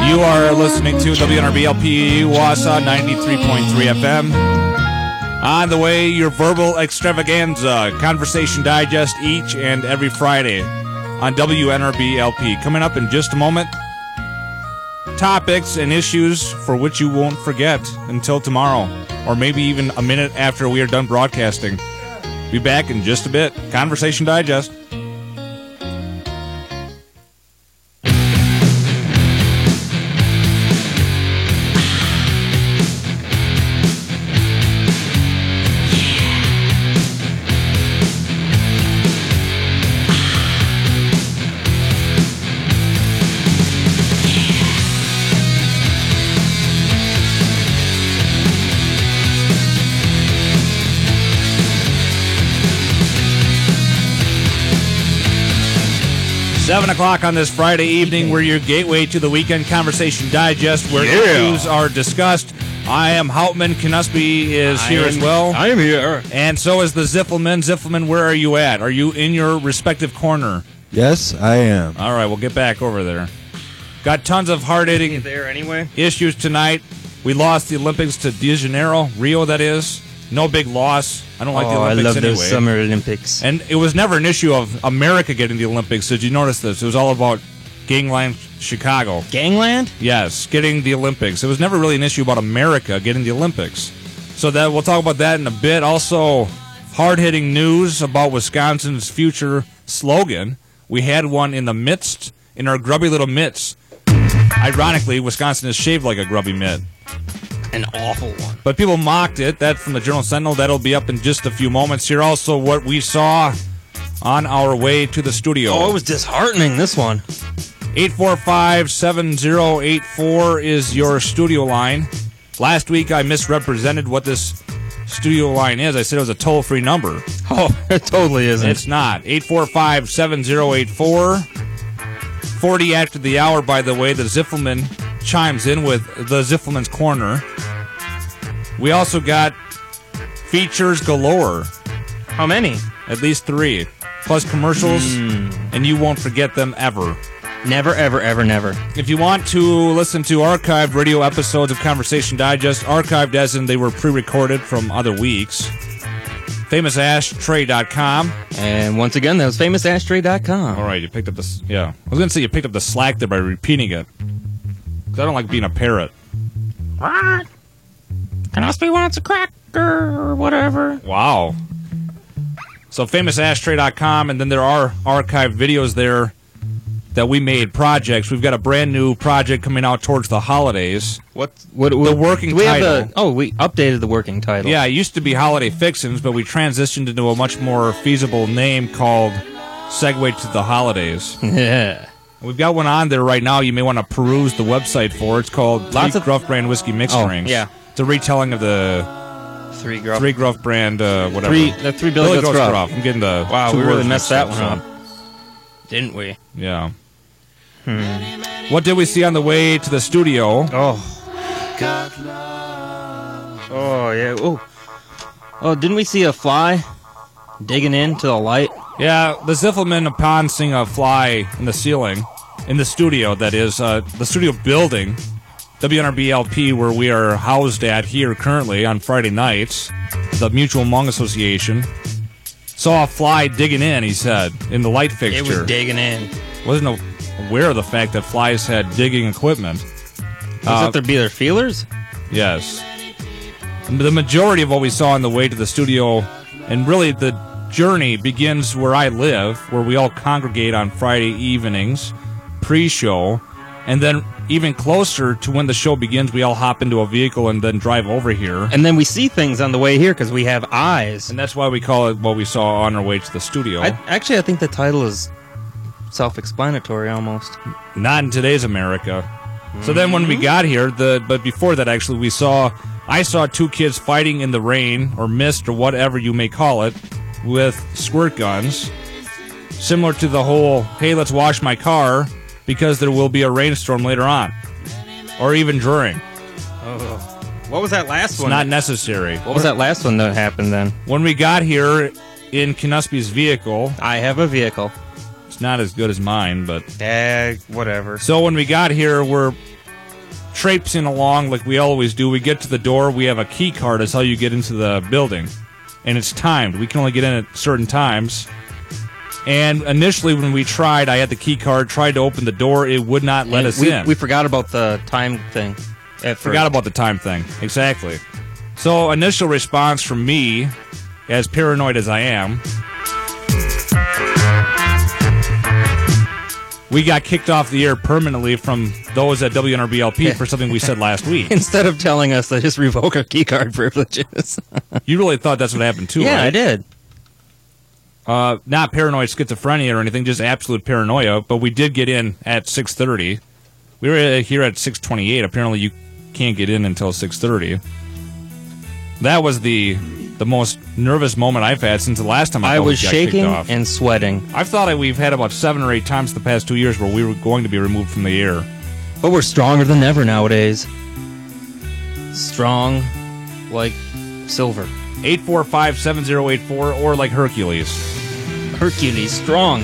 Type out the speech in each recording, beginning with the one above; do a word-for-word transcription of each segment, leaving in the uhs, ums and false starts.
You are listening to W N R B L P Wausau ninety-three point three F M. On the way, your verbal extravaganza, Conversation Digest each and every Friday on W N R B L P. Coming up in just a moment, topics and issues for which you won't forget until tomorrow, or maybe even a minute after we are done broadcasting. Be back in just a bit. Conversation Digest. seven o'clock on this Friday evening. We're your gateway to the Weekend Conversation Digest, where Yeah. issues are discussed. I am Hauptman. Knusby is I here am- as well. I am here. And so is the Ziffelman. Ziffelman, where are you at? Are you in your respective corner? Yes, I am. All right, we'll get back over there. Got tons of hard-hitting There anyway. issues tonight. We lost the Olympics to De Janeiro, Rio, that is. No big loss. I don't like the Oh, I Olympics love anyway. those Summer Olympics. And it was never an issue of America getting the Olympics. Did you notice this? It was all about Gangland, Chicago. Gangland? Yes, getting the Olympics. It was never really an issue about America getting the Olympics. So that we'll talk about that in a bit. Also, hard-hitting news about Wisconsin's future slogan. We had one in the midst, in our grubby little mitts. Ironically, Wisconsin is shaved like a grubby mitt. An awful one. But people mocked it. That from the Journal Sentinel. That'll be up in just a few moments. Here also what we saw on our way to the studio. Oh, it was disheartening, this one. eight four five, seven zero eight four is your studio line. Last week I misrepresented what this studio line is. I said it was a toll-free number. Oh, it totally isn't. It's not. eight four five, seven zero eight four. forty after the hour, by the way. The Ziffelman chimes in with the Ziffelman's Corner. We also got features galore. How many? At least three. Plus commercials, and you won't forget them ever. Never, ever, ever, never. If you want to listen to archived radio episodes of Conversation Digest, archived as in they were pre-recorded from other weeks, famous ashtray dot com. And once again, that was famous ashtray dot com. All right, you picked up the... Yeah. I was going to say you picked up the slack there by repeating it. Because I don't like being a parrot. What? Knusby wants a cracker or whatever. Wow. So famous ashtray dot com, and then there are archived videos there that we made, projects. We've got a brand new project coming out towards the holidays. What? What? The working do we title. Have a, oh, we updated the working title. Yeah, it used to be Holiday Fixins', but we transitioned into a much more feasible name called Segue to the Holidays. Yeah. We've got one on there right now. You may want to peruse the website for. It's called Lots Three of- Gruff Brand Whiskey Mixed Oh, Drinks. yeah. It's a retelling of the Three Gruff. Three Gruff Brand, uh, whatever. Three. The three Billy, Billy Goats Goats Gruff. Gruff. I'm getting the Wow, two we really words messed mixed that up, one so, up. Didn't we? Yeah. What did we see on the way to the studio? Oh. Oh, yeah. Oh. Oh, didn't we see a fly digging into the light? Yeah, the Ziffelman upon seeing a fly in the ceiling, in the studio, that is, uh, the studio building, W N R B L P, where we are housed at here currently on Friday nights, the Mutual Hmong Association, saw a fly digging in, he said, in the light fixture. It was digging in. Wasn't aware of the fact that flies had digging equipment. Was Uh, it their be their feelers? Yes. The majority of what we saw on the way to the studio, and really the journey begins where I live, where we all congregate on Friday evenings, pre-show, and then even closer to when the show begins, we all hop into a vehicle and then drive over here. And then we see things on the way here because we have eyes. And that's why we call it what we saw on our way to the studio. I, actually, I think the title is self-explanatory almost. Not in today's America. So then when we got here, the but before that actually, we saw, I saw two kids fighting in the rain, or mist, or whatever you may call it, with squirt guns. Similar to the whole, hey, let's wash my car, because there will be a rainstorm later on. Or even during. Oh. What was that last It's one? not necessary. What was that last one that happened then? When we got here in Knusby's vehicle, I have a vehicle. it's not as good as mine, but... Eh, whatever. So when we got here, we're traipsing along like we always do. We get to the door. We have a key card. That's how you get into the building. And it's timed. We can only get in at certain times. And initially when we tried, I had the key card, tried to open the door. It would not let And us we, in. We forgot about the time thing. At Forgot first. about the time thing. Exactly. So initial response from me, as paranoid as I am, we got kicked off the air permanently from those at W N R B L P for something we said last week. Instead of telling us to just revoke our keycard privileges. You really thought that's what happened too, yeah, right? I did. Uh, not paranoid schizophrenia or anything, just absolute paranoia. But we did get in at six thirty. We were here at six twenty-eight. Apparently, you can't get in until six thirty. That was the the most nervous moment I've had since the last time I, I thought was we got shaking kicked off. and sweating. I've thought that we've had about seven or eight times the past two years where we were going to be removed from the air. But we're stronger than ever nowadays. Strong like silver. eight four five, seven zero eight four or like Hercules. Hercules, strong.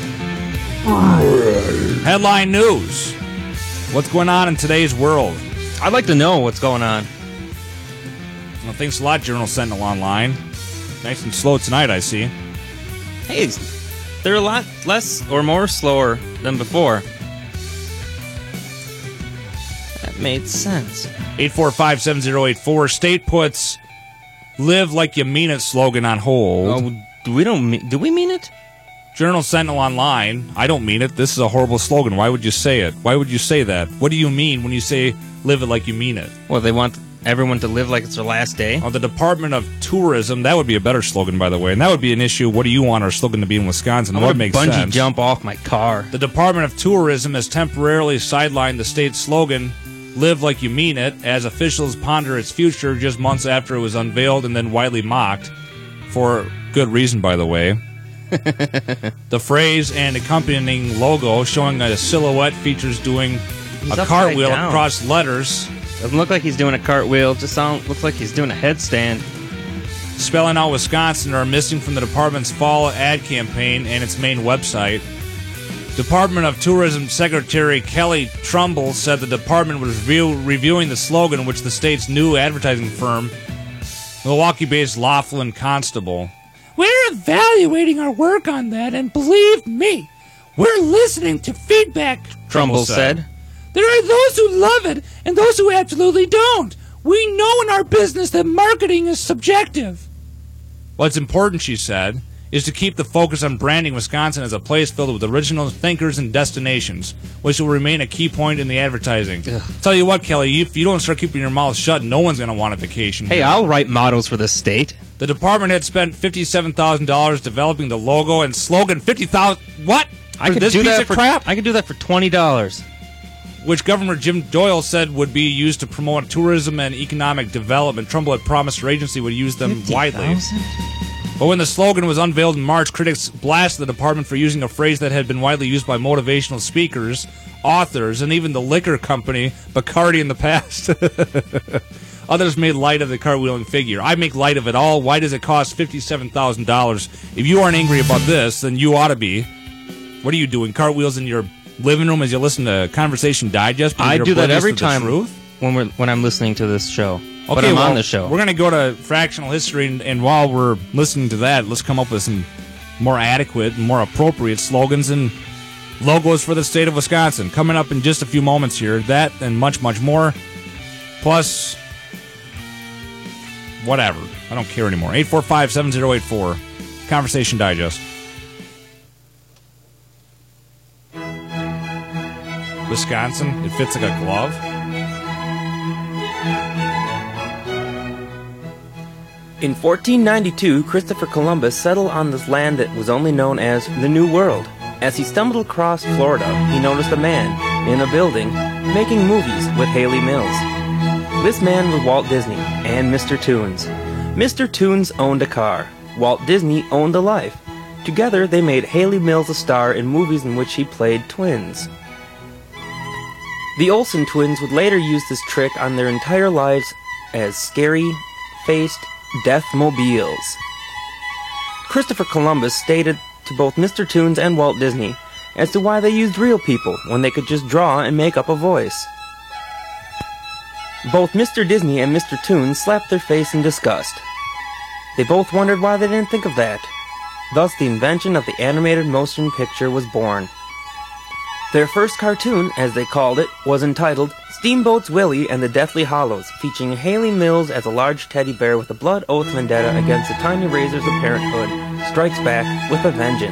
Headline news. What's going on in today's world? I'd like to know what's going on. Well, thanks a lot, Journal Sentinel Online. Nice and slow tonight, I see. Hey, they're a lot less or more slower than before. That made sense. eight four five, seven zero eight four. State puts live like you mean it slogan on hold. Oh, do we don't mean, do we mean it? Journal Sentinel Online. I don't mean it. This is a horrible slogan. Why would you say it? Why would you say that? What do you mean when you say live it like you mean it? Well, they want everyone to live like it's their last day. Oh, the Department of Tourism. That would be a better slogan, by the way. And that would be an issue. What do you want our slogan to be in Wisconsin? I'm What gonna makes bungee sense? jump off my car. The Department of Tourism has temporarily sidelined the state's slogan, live like you mean it, as officials ponder its future just months after it was unveiled and then widely mocked. For good reason, by the way. The phrase and accompanying logo showing a silhouette features doing He's a upside cartwheel down. across letters, Doesn't look like he's doing a cartwheel. Just sound looks like he's doing a headstand. spelling out Wisconsin, are missing from the department's fall ad campaign and its main website. Department of Tourism Secretary Kelly Trumbull said the department was review, reviewing the slogan, which the state's new advertising firm, Milwaukee-based Laughlin Constable. We're evaluating our work on that, and believe me, we're listening to feedback, Trumbull said. There are those who love it and those who absolutely don't. We know in our business that marketing is subjective. What's important, she said, is to keep the focus on branding Wisconsin as a place filled with original thinkers and destinations, which will remain a key point in the advertising. Ugh. Tell you what, Kelly, if you don't start keeping your mouth shut, no one's going to want a vacation. Hey, here. I'll write mottos for this state. The department had spent fifty-seven thousand dollars developing the logo and slogan. fifty thousand dollars What? I For could this do piece that of for crap? I could do that for twenty dollars. Which Governor Jim Doyle said would be used to promote tourism and economic development. Trumbull had promised her agency would use them widely. But when the slogan was unveiled in March, critics blasted the department for using a phrase that had been widely used by motivational speakers, authors, and even the liquor company Bacardi in the past. Others made light of the cartwheeling figure. I make light of it all. Why does it cost fifty-seven thousand dollars? If you aren't angry about this, then you ought to be. What are you doing? Cartwheels in your living room as you listen to Conversation Digest? because I you're do that oblivious every to the time truth? when we're when I'm listening to this show. Okay, but I'm well, on the show. We're going to go to fractional history, and, and while we're listening to that, let's come up with some more adequate and more appropriate slogans and logos for the state of Wisconsin. Coming up in just a few moments here. That and much, much more. Plus, whatever. I don't care anymore. eight four five, seven zero eight four. Conversation Digest. Wisconsin, it fits like a glove. In fourteen ninety-two, Christopher Columbus settled on this land that was only known as the New World. As he stumbled across Florida, he noticed a man in a building making movies with Haley Mills. This man was Walt Disney and Mister Toons. Mister Toons owned a car. Walt Disney owned a life. Together, they made Haley Mills a star in movies in which he played twins. The Olsen twins would later use this trick on their entire lives as scary-faced Deathmobiles. Christopher Columbus stated to both Mister Toons and Walt Disney as to why they used real people when they could just draw and make up a voice. Both Mister Disney and Mister Toon slapped their face in disgust. They both wondered why they didn't think of that. Thus, the invention of the animated motion picture was born. Their first cartoon, as they called it, was entitled Steamboat's Willie and the Deathly Hollows, featuring Haley Mills as a large teddy bear with a blood oath vendetta against the tiny razors of parenthood, strikes back with a vengeance.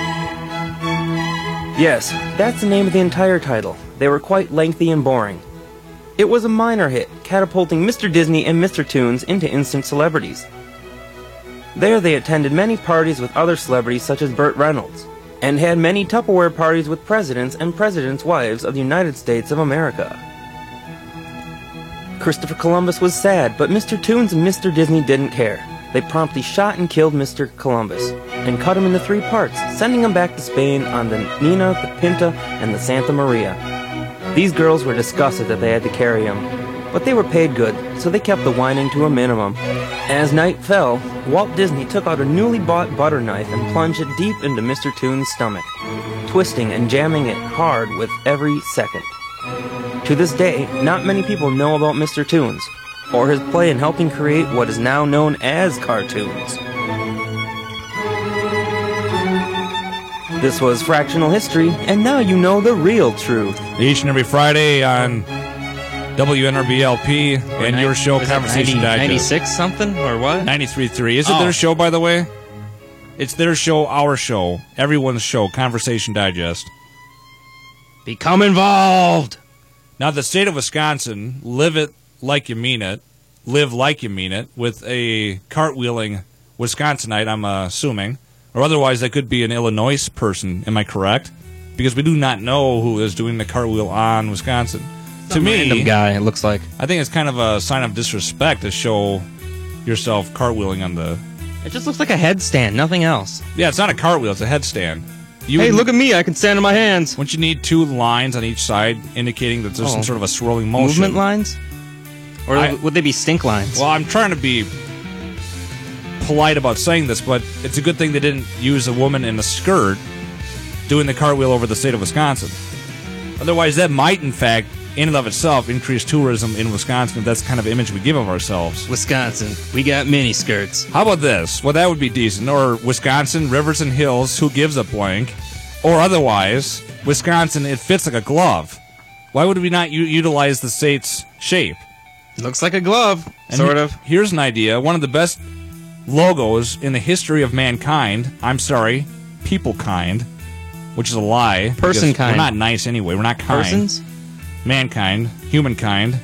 Yes, that's the name of the entire title. They were quite lengthy and boring. It was a minor hit, catapulting Mister Disney and Mister Toons into instant celebrities. There they attended many parties with other celebrities such as Burt Reynolds, and had many Tupperware parties with presidents and presidents' wives of the United States of America. Christopher Columbus was sad, but Mister Toons and Mister Disney didn't care. They promptly shot and killed Mister Columbus, and cut him into three parts, sending him back to Spain on the Nina, the Pinta, and the Santa Maria. These girls were disgusted that they had to carry him, but they were paid good, so they kept the whining to a minimum. As night fell, Walt Disney took out a newly bought butter knife and plunged it deep into Mister Toon's stomach, twisting and jamming it hard with every second. To this day, not many people know about Mister Toons, or his play in helping create what is now known as cartoons. This was Fractional History, and now you know the real truth. Each and every Friday on W N R B L P and your show, Conversation Digest. ninety-six something, or what? ninety-three point three. Is it Oh. their show, by the way? It's their show, our show, everyone's show, Conversation Digest. Become involved! Now, the state of Wisconsin, live it like you mean it, live like you mean it, with a cartwheeling Wisconsinite, I'm uh, assuming. Or otherwise, that could be an Illinois person, am I correct? Because we do not know who is doing the cartwheel on Wisconsin. To Some me, random guy, it looks like. I think it's kind of a sign of disrespect to show yourself cartwheeling on the... It just looks like a headstand, nothing else. Yeah, it's not a cartwheel, it's a headstand. You Hey, look at me, I can stand on my hands. Wouldn't you need two lines on each side indicating that there's Oh. some sort of a swirling motion? Movement lines? Or I- would they be stink lines? Well, I'm trying to be polite about saying this, but it's a good thing they didn't use a woman in a skirt doing the cartwheel over the state of Wisconsin. Otherwise, that might, in fact, in and of itself, increase tourism in Wisconsin if that's the kind of image we give of ourselves. Wisconsin, we got mini skirts. How about this? Well, that would be decent. Or Wisconsin, rivers and hills, who gives a blank? Or otherwise, Wisconsin, it fits like a glove. Why would we not u- utilize the state's shape? Looks like a glove, And sort he- of. Here's an idea. One of the best logos in the history of mankind. I'm sorry, people kind, which is a lie. Person because kind. We're not nice anyway. We're not kind. Persons? Mankind. Humankind.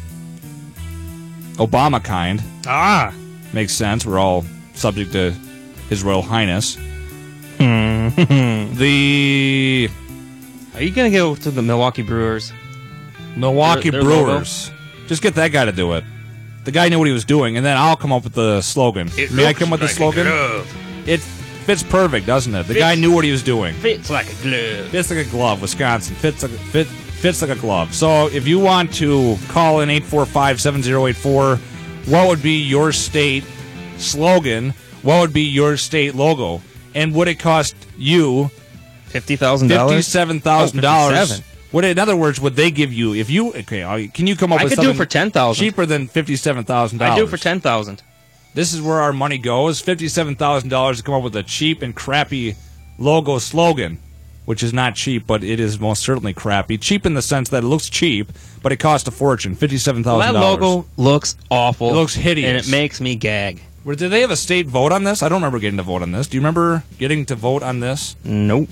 Obama kind. Ah! Makes sense. We're all subject to His Royal Highness. Hmm. The Are you gonna go to the Milwaukee Brewers? Milwaukee Their- their logo? Brewers. Just get that guy to do it. The guy knew what he was doing, and then I'll come up with the slogan. May I come up with the slogan? It fits perfect, doesn't it? The guy knew what he was doing. Fits like a glove. Fits like a glove, Wisconsin. Fits like, fit, fits like a glove. So if you want to call in eight four five, seven zero eight four, what would be your state slogan? What would be your state logo? And would it cost you Fifty thousand dollars. fifty-seven thousand dollars? Oh, fifty-seven. What, in other words, would they give you if you? Okay, uh, can you come up I with could do something it for ten thousand. cheaper than fifty-seven thousand dollars? I do it for ten thousand. This is where our money goes. Fifty-seven thousand dollars to come up with a cheap and crappy logo slogan, which is not cheap, but it is most certainly crappy. Cheap in the sense that it looks cheap, but it costs a fortune. Fifty-seven Well, thousand that dollars. logo looks awful. It looks hideous. and it makes me gag. Where did they have a state vote on this? I don't remember getting to vote on this. Do you remember getting to vote on this? Nope.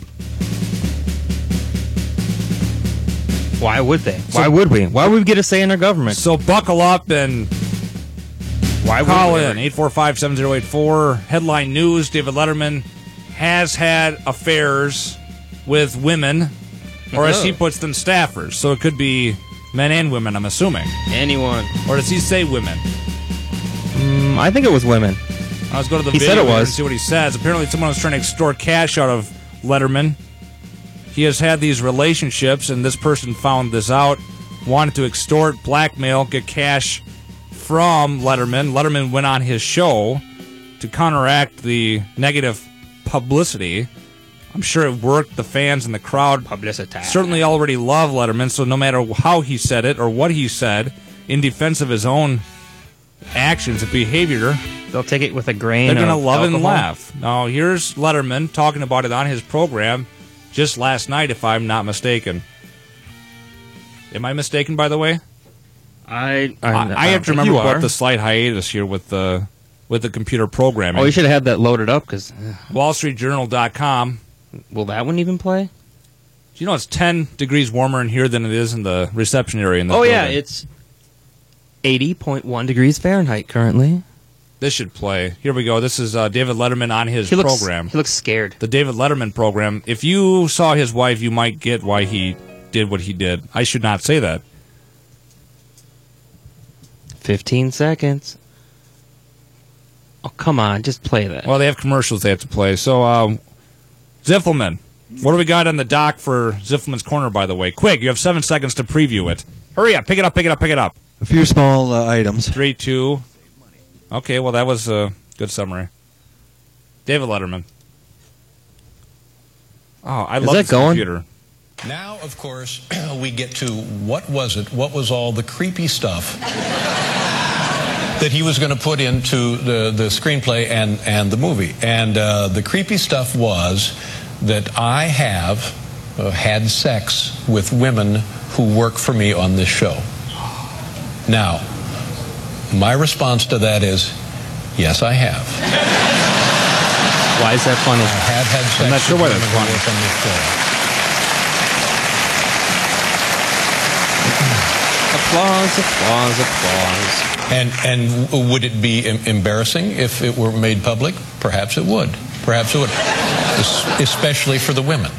Why would they? Why would we? Why would we get a say in our government? So buckle up and Why would call we? in eight four five, seven zero eight four. Headline news: David Letterman has had affairs with women, or as he Oh. puts them, staffers. So it could be men and women, I'm assuming. Anyone? Or does he say women? Mm, I think it was women. I was going to the He video said it here was. and see what he says. Apparently, someone was trying to extort cash out of Letterman. He has had these relationships, and this person found this out, wanted to extort, blackmail, get cash from Letterman. Letterman went on his show to counteract the negative publicity. I'm sure it worked. The fans and the crowd Publicity. certainly already love Letterman, so no matter how he said it or what he said, in defense of his own actions and behavior, They'll take it with a grain they're going to of love alcohol. and laugh. Now, here's Letterman talking about it on his program just last night, if I'm not mistaken. Am I mistaken, by the way? I I, I, I have to remember you about are. the slight hiatus here with the with the computer programming. Oh, you should have had that loaded up, because Wall Street Journal dot com. will that one even play? Do you know it's ten degrees warmer in here than it is in the reception area in the Oh, building? yeah, it's eighty point one degrees Fahrenheit currently. This should play. Here we go. This is uh, David Letterman on his He looks, program. he looks scared. The David Letterman program. If you saw his wife, you might get why he did what he did. I should not say that. fifteen seconds. Oh, come on, just play that. Well, they have commercials they have to play. So, um, Ziffelman. What do we got on the dock for Ziffelman's Corner, by the way? Quick, you have seven seconds to preview it. Hurry up, pick it up, pick it up, pick it up. A few small uh, items. Three, two. Okay, well, that was a good summary. David Letterman. Oh, I Is love that this going? computer. Now, of course, we get to what was it? What was all the creepy stuff that he was going to put into the, the screenplay and, and the movie? And uh, the creepy stuff was that I have uh, had sex with women who work for me on this show. Now, my response to that is, yes, I have. Why is that funny? I have had sex I'm not sure with why women that's who funny. work on this show. Applause, applause, applause. And and w- would it be em- embarrassing if it were made public? Perhaps it would. Perhaps it would, Es- especially for the women.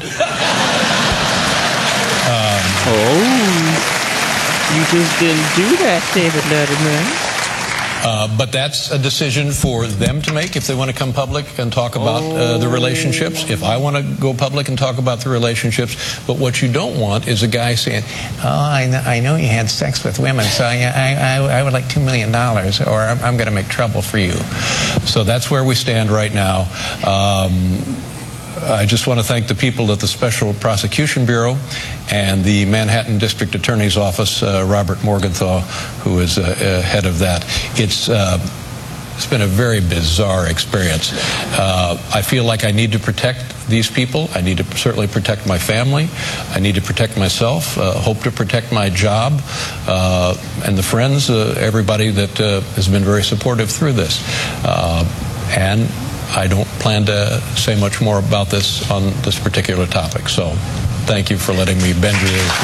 Oh, you just didn't do that, David Letterman. Uh, but that's a decision for them to make if they want to come public and talk about uh, the relationships. If I want to go public and talk about the relationships. But what you don't want is a guy saying, oh, I know, I know you had sex with women, so I, I, I would like two million dollars, or I'm, I'm going to make trouble for you. So that's where we stand right now. Um, I just want to thank the people at the Special Prosecution Bureau and the Manhattan District Attorney's Office, uh, Robert Morgenthau, who is uh, uh, head of that. It's uh, it's been a very bizarre experience. Uh, I feel like I need to protect these people. I need to certainly protect my family. I need to protect myself. Uh, hope to protect my job uh, and the friends, uh, everybody that uh, has been very supportive through this. Uh, and I don't plan to say much more about this on this particular topic. So thank you for letting me bend your ears.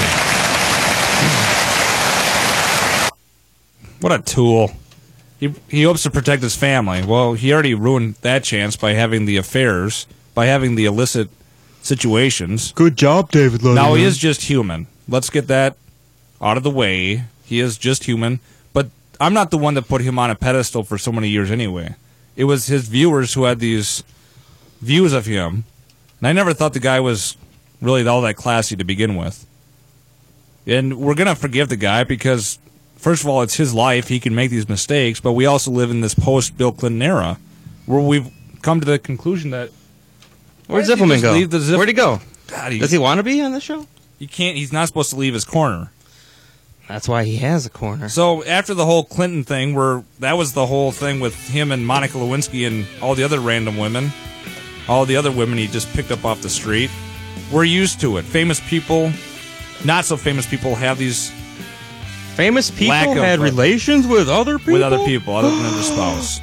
What a tool. He, he hopes to protect his family. Well, he already ruined that chance by having the affairs, by having the illicit situations. Good job, David Letterman. Now, he is just human. Let's get that out of the way. He is just human. But I'm not the one that put him on a pedestal for so many years anyway. It was his viewers who had these views of him. And I never thought the guy was really all that classy to begin with. And we're going to forgive the guy because, first of all, it's his life. He can make these mistakes. But we also live in this post-Bill Clinton era where we've come to the conclusion that... Where'd Why does he Ziffelman just go? leave the Ziff- Where'd he go? God, he, Does he want to be on the show? he can't. He's not supposed to leave his corner. That's why he has a corner. So after the whole Clinton thing, where that was the whole thing with him and Monica Lewinsky and all the other random women, all the other women he just picked up off the street, we're used to it. Famous people, not so famous people have these Famous people Lack of, had uh, relations with other people? with other people other than their spouse.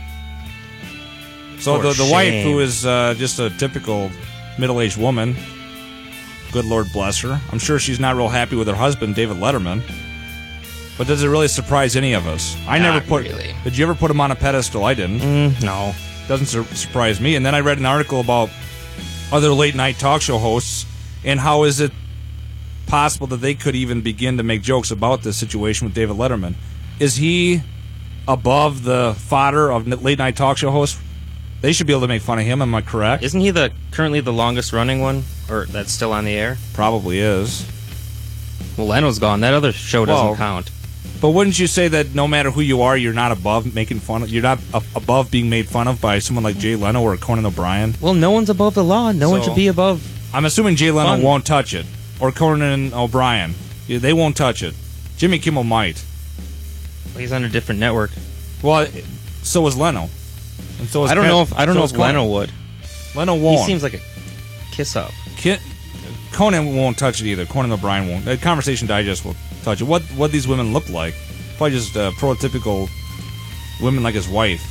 So For the the wife, shame. who is uh, just a typical middle-aged woman, good Lord bless her. I'm sure she's not real happy with her husband, David Letterman. But does it really surprise any of us? I Not never put. really. Did you ever put him on a pedestal? I didn't. Mm, no. Doesn't sur- surprise me. And then I read an article about other late night talk show hosts and how is it possible that they could even begin to make jokes about this situation with David Letterman. Is he above the fodder of n- late night talk show hosts? They should be able to make fun of him. Am I correct? Isn't he the currently the longest running one? Or that's still on the air? Probably is. Well, Leno's gone. That other show doesn't Well, count. But wouldn't you say that no matter who you are, you're not above making fun of? You're not a- above being made fun of by someone like Jay Leno or Conan O'Brien? Well, no one's above the law. No one So- should be above. I'm assuming Jay Leno Fun. won't touch it, or Conan O'Brien. Yeah, they won't touch it. Jimmy Kimmel might. He's on a different network. Well, so was Leno. And so was I don't Ken- know if I don't so know was if Conan. Leno would. Leno He won't. seems like a kiss up. Ki- Conan won't touch it either. Conan O'Brien won't. Uh, Conversation Digest will touch it. What what these women look like? Probably just uh, prototypical women like his wife.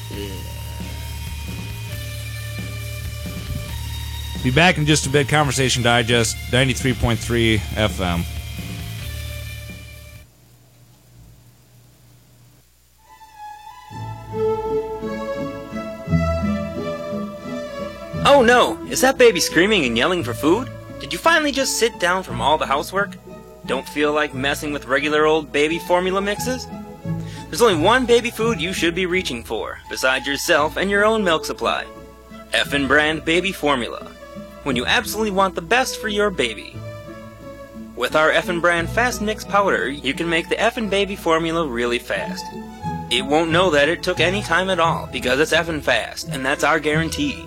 Be back in just a bit. Conversation Digest, ninety-three point three F M. Oh no! Is that baby screaming and yelling for food? Did you finally just sit down from all the housework? Don't feel like messing with regular old baby formula mixes? There's only one baby food you should be reaching for, besides yourself and your own milk supply. Effin' brand baby formula. When you absolutely want the best for your baby. With our Effin' brand fast mix powder, you can make the Effin' baby formula really fast. It won't know that it took any time at all, because it's effin' fast, and that's our guarantee.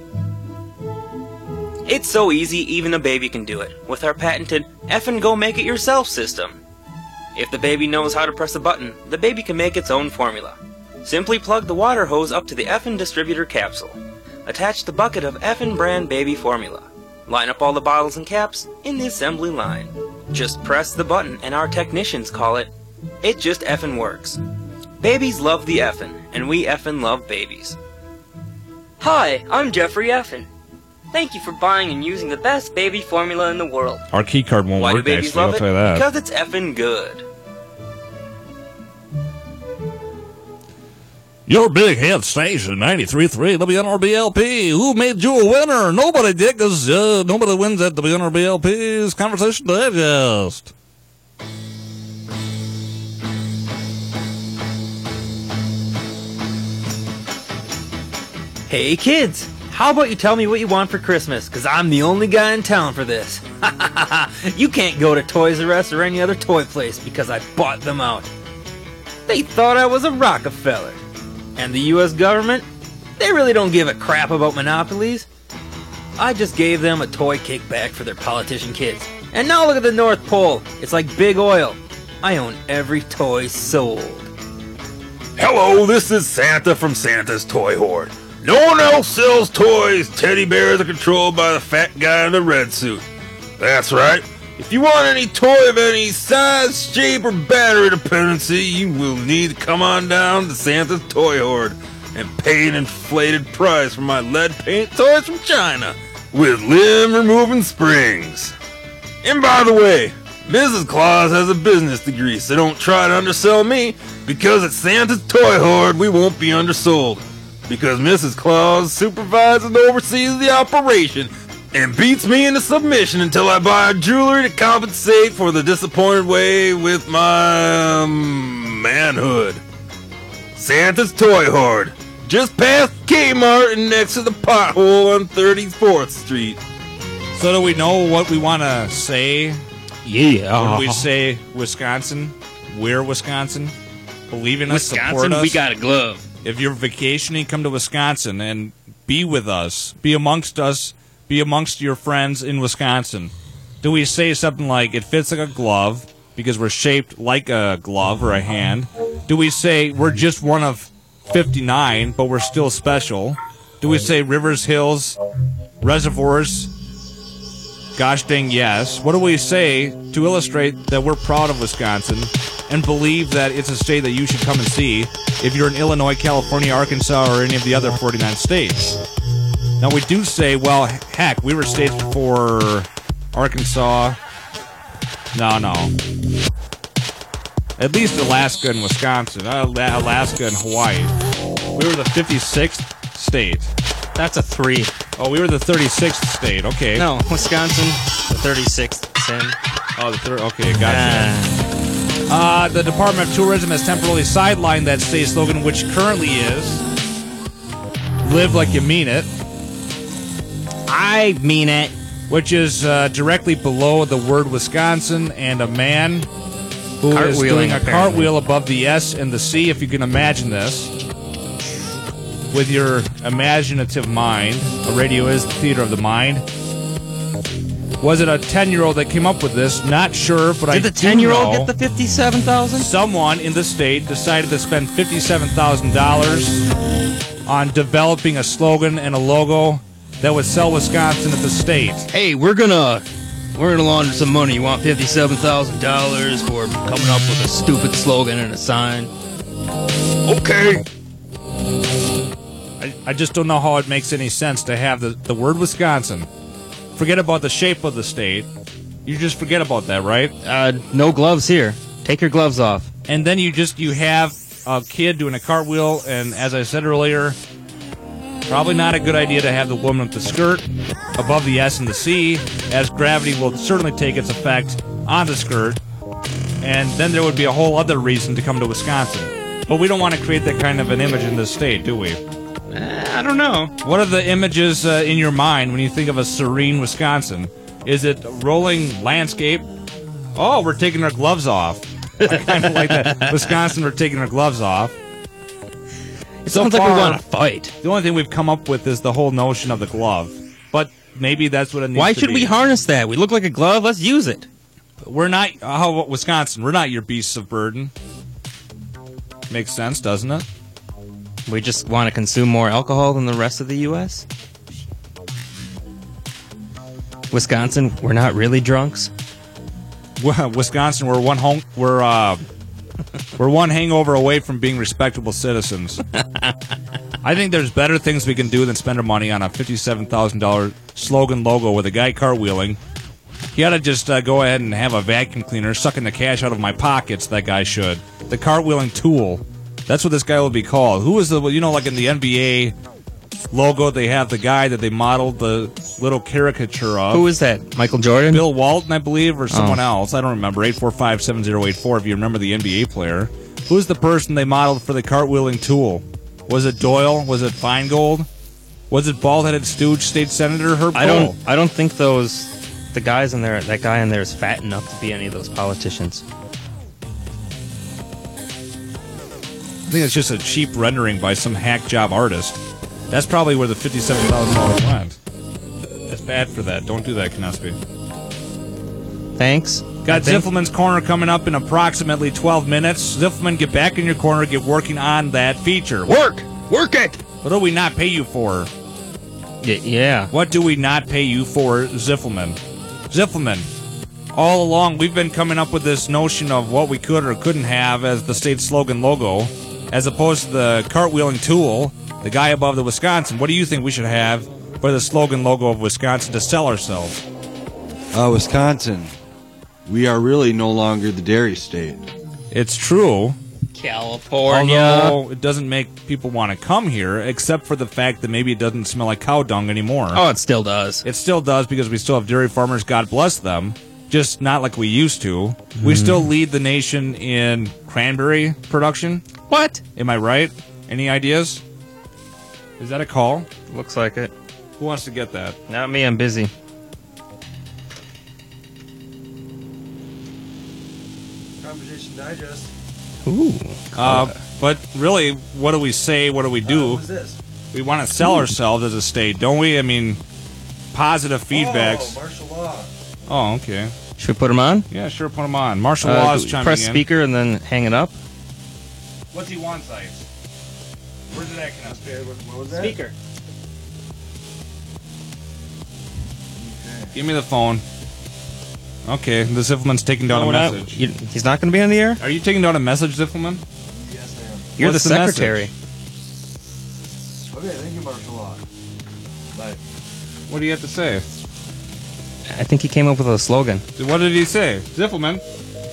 It's so easy, even a baby can do it, with our patented Effin' Go Make It Yourself system. If the baby knows how to press a button, the baby can make its own formula. Simply plug the water hose up to the Effin' distributor capsule. Attach the bucket of Effin' brand baby formula. Line up all the bottles and caps in the assembly line. Just press the button and our technicians call it, it just effin' works. Babies love the Effin', and we effin' love babies. Hi, I'm Jeffrey Effin. Thank you for buying and using the best baby formula in the world. Our key card won't Why do work, babies actually, love I'll it? tell you that. Because it's effin' good. Your big head station, ninety-three point three W N R B L P. Who made you a winner? Nobody did, because uh, nobody wins at W N R B L P's Conversation Digest. Hey kids, how about you tell me what you want for Christmas, because I'm the only guy in town for this. You can't go to Toys R Us or any other toy place because I bought them out. They thought I was a Rockefeller. And the U S government, they really don't give a crap about monopolies. I just gave them a toy kickback for their politician kids. And now look at the North Pole. It's like big oil. I own every toy sold. Hello, this is Santa from Santa's Toy Horde. No one else sells toys. Teddy bears are controlled by the fat guy in the red suit. That's right. If you want any toy of any size, shape, or battery dependency, you will need to come on down to Santa's Toy Horde and pay an inflated price for my lead paint toys from China with limb-removing springs. And by the way, Missus Claus has a business degree, so don't try to undersell me, because at Santa's Toy Horde we won't be undersold. Because Missus Claus supervises and oversees the operation and beats me into submission until I buy jewelry to compensate for the disappointed way with my um, manhood. Santa's Toy Horde, just past Kmart and next to the pothole on thirty-fourth Street. So do we know what we want to say? Yeah. When we say Wisconsin, we're Wisconsin. Believe in us, support Wisconsin, us. we got a glove. If you're vacationing, come to Wisconsin and be with us. Be amongst us. Be amongst your friends in Wisconsin. Do we say something like, it fits like a glove because we're shaped like a glove or a hand? Do we say we're just one of fifty-nine, but we're still special? Do we say rivers, hills, reservoirs? Gosh dang yes. What do we say to illustrate that we're proud of Wisconsin and believe that it's a state that you should come and see if you're in Illinois, California, Arkansas, or any of the other forty-nine states? Now, we do say, well, heck, we were states before Arkansas. No, no. At least Alaska and Wisconsin. Uh, Alaska and Hawaii. We were the fifty-sixth state. That's a three. Oh, we were the thirty-sixth state. Okay. No, Wisconsin, the thirty-sixth. Sam. Oh, the third. Okay, gotcha. Uh, the Department of Tourism has temporarily sidelined that state slogan, which currently is "Live like you mean it." I mean it. Which is uh, directly below the word Wisconsin, and a man who is Cartwheeling, doing a apparently. cartwheel above the S and the C, if you can imagine this. With your imaginative mind. A radio is the theater of the mind. Was it a ten-year-old that came up with this? Not sure, but I Did the do ten-year-old know get the fifty-seven thousand? someone in the state decided to spend fifty-seven thousand dollars on developing a slogan and a logo that would sell Wisconsin at the state. Hey, we're gonna we're gonna launder some money. You want fifty-seven thousand dollars for coming up with a stupid slogan and a sign? Okay. I, I just don't know how it makes any sense to have the, the word Wisconsin. Forget about the shape of the state. You just forget about that, right? Uh, no gloves here. Take your gloves off. And then you just you have a kid doing a cartwheel, and as I said earlier, probably not a good idea to have the woman with the skirt above the S and the C, as gravity will certainly take its effect on the skirt, and then there would be a whole other reason to come to Wisconsin. But we don't want to create that kind of an image in this state, do we? Uh, I don't know. What are the images uh, in your mind when you think of a serene Wisconsin? Is it rolling landscape? Oh, we're taking our gloves off. I kind of like that. Wisconsin, we're taking our gloves off. It So sounds like far, we want to fight. The only thing we've come up with is the whole notion of the glove. But maybe that's what it needs Why to should be. we harness that? We look like a glove. Let's use it. We're not, uh, how about Wisconsin? We're not your beasts of burden. Makes sense, doesn't it? We just want to consume more alcohol than the rest of the U S Wisconsin, we're not really drunks. Wisconsin, we're one home, we're uh, we're one hangover away from being respectable citizens. I think there's better things we can do than spend our money on a fifty-seven thousand dollars slogan logo with a guy cartwheeling. He ought to just uh, go ahead and have a vacuum cleaner sucking the cash out of my pockets. That guy should. The cartwheeling tool. That's what this guy will be called. Who is the, you know, like in the N B A logo, they have the guy that they modeled the little caricature of. Who is that? Michael Jordan? Bill Walton, I believe, or someone Oh. else. I don't remember. eight four five, seven zero eight four if you remember the N B A player. Who's the person they modeled for the cartwheeling tool? Was it Doyle? Was it Feingold? Was it bald-headed stooge state senator Herb I Kohl? don't. I don't think those. The guys in there. That guy in there is fat enough to be any of those politicians. I think it's just a cheap rendering by some hack job artist. That's probably where the fifty-seven thousand dollars went. That's bad for that. Don't do that, Knospe. Thanks. Got I think- Ziffelman's Corner coming up in approximately twelve minutes. Ziffelman, get back in your corner, get working on that feature. Work! Work it! What do we not pay you for? Y- yeah. What do we not pay you for, Ziffelman? Ziffelman, all along we've been coming up with this notion of what we could or couldn't have as the state slogan logo, as opposed to the cartwheeling tool, the guy above the Wisconsin. What do you think we should have for the slogan logo of Wisconsin to sell ourselves? Uh, Wisconsin, we are really no longer the dairy state. It's true. California. Although it doesn't make people want to come here, except for the fact that maybe it doesn't smell like cow dung anymore. Oh, it still does. It still does because we still have dairy farmers, God bless them, just not like we used to. We still lead the nation in cranberry production. What? Am I right? Any ideas? Is that a call? Looks like it. Who wants to get that? Not me. I'm busy. Conversation Digest. Ooh. Uh, but really, what do we say? What do we do? Who's this? We want to sell ourselves as a state, don't we? I mean, positive feedbacks. Oh, martial law. Oh, okay. Should we put him on? Yeah, sure, put them on. Martial Uh, law is do- chiming press in. speaker and then hang it up. What's he want, Sites? Where's it at, Knospe? What was that? Speaker. Give me the phone. Okay, the Ziffelman's taking down No, a we're not- message. you- he's not going to be on the air? Are you taking down a message, Ziffelman? Yes, I am. You're What's the the message? secretary. Okay, thank you, martial law. Bye. What do you have to say? I think he came up with a slogan. What did he say? Ziffelman?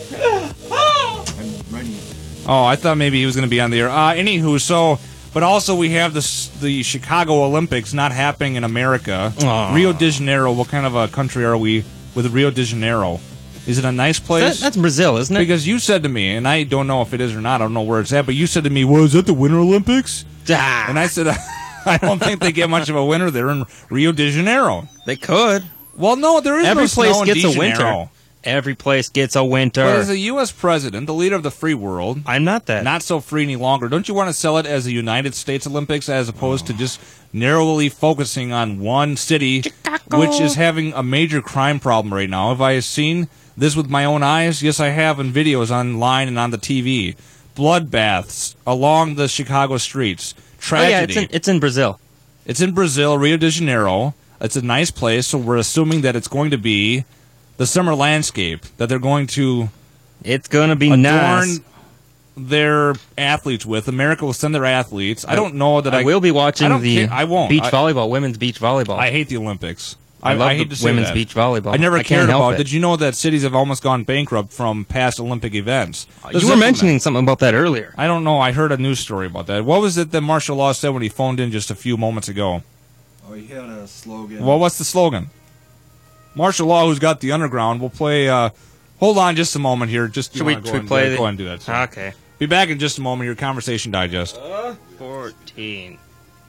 I'm running. Oh, I thought maybe he was going to be on the air. Uh, anywho, so, but also we have this, the Chicago Olympics not happening in America. Aw. Rio de Janeiro, what kind of a country are we with Rio de Janeiro? Is it a nice place? That, that's Brazil, isn't it? Because you said to me, and I don't know if it is or not, I don't know where it's at, but you said to me, well, is that the Winter Olympics? Ah, And I said, I don't think they get much of a winter there in Rio de Janeiro. they could. Well, no, there is Every no place snow in gets de a winter. Janeiro. Every place gets a winter. But as a U S president, the leader of the free world, I'm not that. not so free any longer. Don't you want to sell it as a United States Olympics as opposed to just narrowly focusing on one city, Chicago. which is having a major crime problem right now? Have I seen this with my own eyes? Yes, I have in videos online and on the T V. Bloodbaths along the Chicago streets. Tragedy. Oh, yeah, it's in, it's in Brazil. It's in Brazil, Rio de Janeiro. It's a nice place, so we're assuming that it's going to be the summer landscape, that they're going to It's going to be adorn nice. their athletes with. America will send their athletes. I don't know that I, I will be I watching don't the care. I won't. beach I- volleyball, women's beach volleyball. I hate the Olympics. I, love hate the to say women's that. beach volleyball. I never I can't cared help about. it. Did you know that cities have almost gone bankrupt from past Olympic events? The You were Zipperman- mentioning something about that earlier. I don't know. I heard a news story about that. What was it that martial law said when he phoned in just a few moments ago? Oh, he had a slogan. Well, what's the slogan? Martial law, who's got the underground, will play. Uh, hold on, just a moment here. Just you Should we, wanna go should we and play do that? the... Go ahead and do that. So. Okay. Be back in just a moment. Your Conversation Digest. fourteen.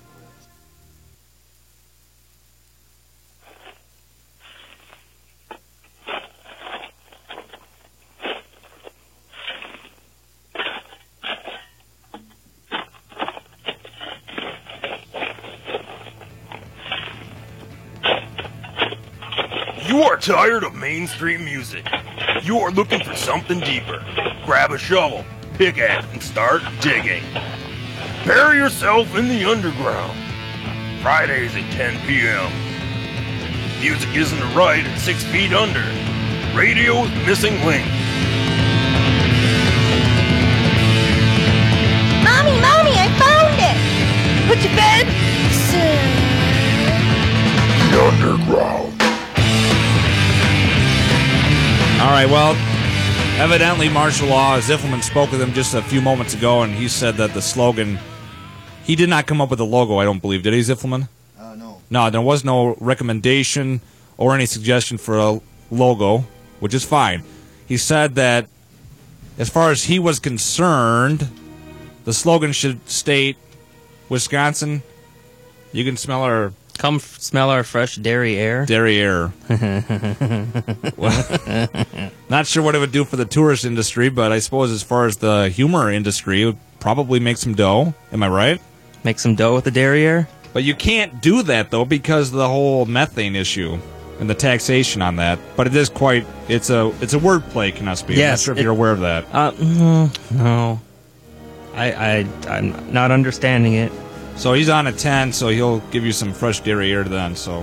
You are tired of mainstream music. You are looking for something deeper. Grab a shovel, pickaxe, and start digging. Bury yourself in the underground. Fridays at ten p.m. Music isn't right at six feet under. Radio's missing link. Mommy, Mommy, I found it! Put your bed? The underground. All right, well, evidently martial law, Ziffelman spoke with him just a few moments ago, and he said that the slogan, he did not come up with a logo, I don't believe. Did he, Ziffelman? Uh, no. No, there was no recommendation or any suggestion for a logo, which is fine. He said that as far as he was concerned, the slogan should state, Wisconsin, you can smell our Come f- smell our fresh dairy air. dairy air. Well, not sure what it would do for the tourist industry, but I suppose as far as the humor industry, it would probably make some dough. Am I right? Make some dough with the dairy air. But you can't do that, though, because of the whole methane issue and the taxation on that. But it is quite, it's a it's a wordplay, Knuspy. I'm not Yes, sure if it- you're aware of that. Uh, mm, no. I, I, I'm not understanding it. So he's on a ten, so he'll give you some fresh dairy air then, so.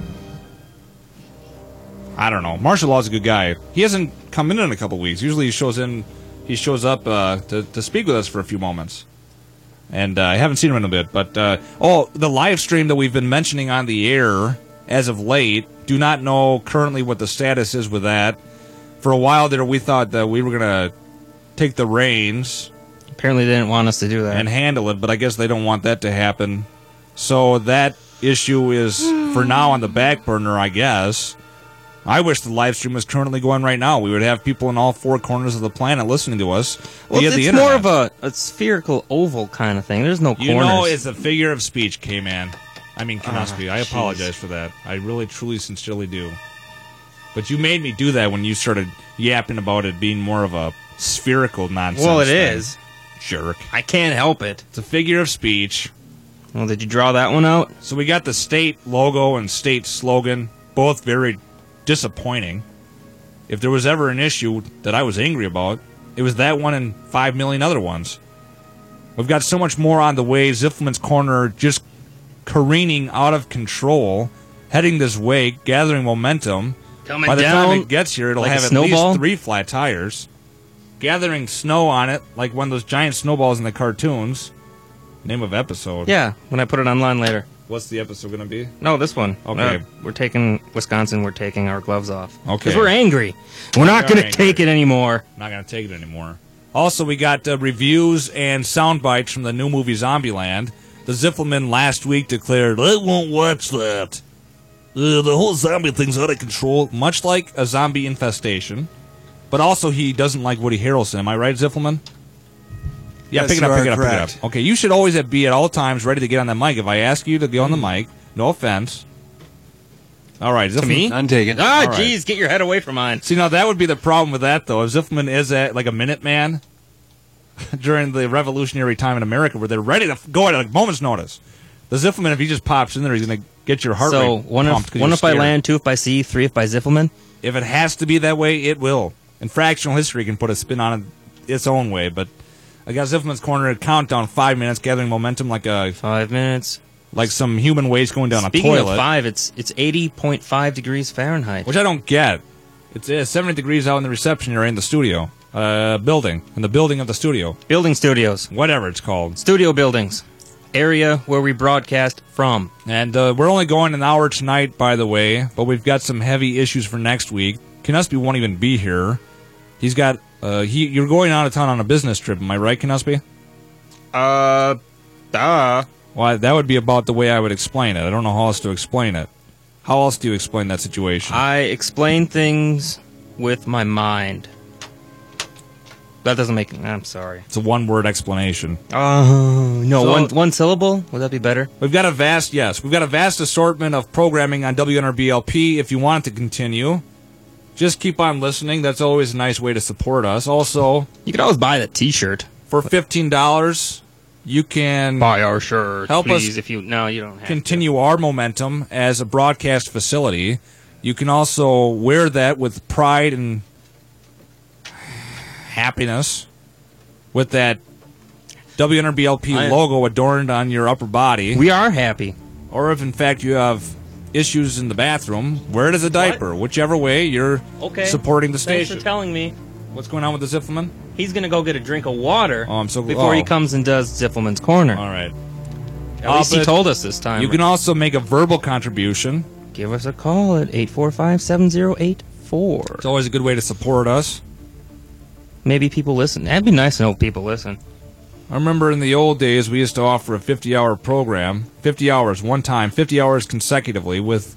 I don't know. Martial Law's a good guy. He hasn't come in in a couple weeks. Usually he shows in, he shows up uh, to, to speak with us for a few moments. And uh, I haven't seen him in a bit. But, uh, oh, the live stream that we've been mentioning on the air as of late, do not know currently what the status is with that. For a while there, we thought that we were going to take the reins Apparently they didn't want us to do that. and handle it, but I guess they don't want that to happen. So that issue is, for now, on the back burner, I guess. I wish the live stream was currently going right now. We would have people in all four corners of the planet listening to us well, via it's the it's internet. more of a, a spherical oval kind of thing. There's no You corners. know, it's a figure of speech, K-Man. I mean, Knospi. Ah, I jeez. apologize for that. I really, truly, sincerely do. But you made me do that when you started yapping about it being more of a spherical nonsense. Well, it thing. is. Jerk. I can't help it. It's a figure of speech. Well, did you draw that one out? So we got the state logo and state slogan, both very disappointing. If there was ever an issue that I was angry about, it was that one and five million other ones. We've got so much more on the way. Ziffelman's Corner just careening out of control, heading this way, gathering momentum. Coming By the down time it gets here, it'll like a have at snowball? least three flat tires. Gathering snow on it, like one of those giant snowballs in the cartoons. Name of episode. Yeah, when I put it online later. What's the episode going to be? No, this one. Okay. Uh, we're taking Wisconsin. We're taking our gloves off. Okay. Because we're angry. We're not are going to angry. take it anymore. Not going to take it anymore. Also, we got uh, reviews and sound bites from the new movie Zombieland. The Ziffelman last week declared, I won't watch that. Uh, the whole zombie thing's out of control, much like a zombie infestation. But also, he doesn't like Woody Harrelson. Am I right, Ziffelman? Yeah, Yes, pick it you up, are pick it up, pick correct. it up. Okay, you should always be at all times ready to get on the mic. If I ask you to get on the mic, no offense, All right. To me? None taken. Ah, All right. jeez, get your head away from mine. See, now that would be the problem with that, though. If Ziffelman is at, like a Minuteman during the revolutionary time in America where they're ready to go at a moment's notice. The Ziffelman, if he just pops in there, he's going to get your heart So, rate one pumped if, 'cause one you're if by scared. land, two if by sea, three if by Ziffelman. If it has to be that way, it will. And fractional history can put a spin on it its own way, but I got Ziffelman's Corner countdown five minutes, gathering momentum like a Five minutes. like some human waste going down Speaking a toilet. of five, it's it's eighty point five degrees Fahrenheit. Which I don't get. It's uh, seventy degrees out in the reception area in the studio. Uh, building. In the building of the studio. Building studios. Whatever it's called. Studio buildings. Area where we broadcast from. And uh, we're only going an hour tonight, by the way, but we've got some heavy issues for next week. Knuspy won't even be here. He's got... Uh, he. You're going out of town on a business trip, am I right, Knuspy? Uh, duh. Well, that would be about the way I would explain it. I don't know how else to explain it. How else do you explain that situation? I explain things with my mind. That doesn't make... I'm sorry. It's a one-word explanation. Oh, no, So- one one syllable? Would that be better? We've got a vast, yes, we've got a vast assortment of programming on W N R B L P. If you want it to continue, just keep on listening. That's always a nice way to support us. Also, You could always buy the T-shirt. for fifteen dollars, you can Buy our shirt, Help us please. If you no, you don't have continue our momentum as a broadcast facility. You can also wear that with pride and happiness with that W N R B L P I- logo adorned on your upper body. to. We are happy. Or if, in fact, you have issues in the bathroom, wear it as a diaper. Whichever way, you're Okay. supporting the Thanks station. for telling me. What's going on with the Ziffelman? He's gonna go get a drink of water. Oh, I'm so- before he oh. comes and does Ziffelman's Corner. All right. At least he but told us this time. You can also make a verbal contribution. give us a call at eight four five, seven zero eight four. It's always a good way to support us. Maybe people listen. That'd be nice to know if people listen. I remember in the old days, we used to offer a fifty-hour program, fifty hours one time, fifty hours consecutively with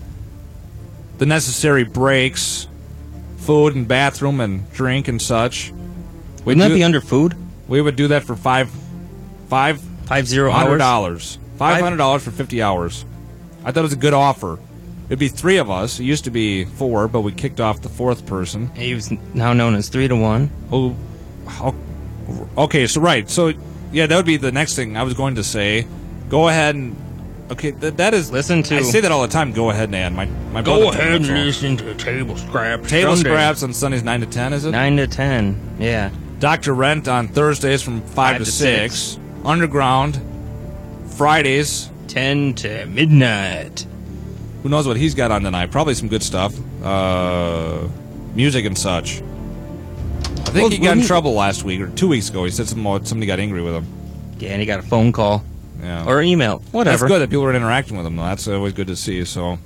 the necessary breaks, food and bathroom and drink and such. Wouldn't that do- be under food? We would do that for five, five Five zero hundred hours. dollars, five hundred dollars for fifty hours. I thought it was a good offer. It'd be three of us. It used to be four, but we kicked off the fourth person. He was now known as three to one. Oh, oh, okay. So right. So yeah, that would be the next thing I was going to say. Go ahead and okay. Th- that is Listen to- I say that all the time. Go ahead, Nan. My my Go brother told ahead me and so. listen to Table Scraps. Table Sunday. scraps on Sundays nine to ten. Is it? Nine to ten. Yeah. Doctor Rent on Thursdays from five, Five to, to six. six. Underground Fridays. Ten to midnight. Who knows what he's got on tonight? Probably some good stuff. Uh, music and such. I think Well, he got well, in he- trouble last week or two weeks ago. He said some, somebody got angry with him. Yeah, and he got a phone call Yeah. or an email. Whatever. That's good that people are interacting with him, though. That's always good to see. So,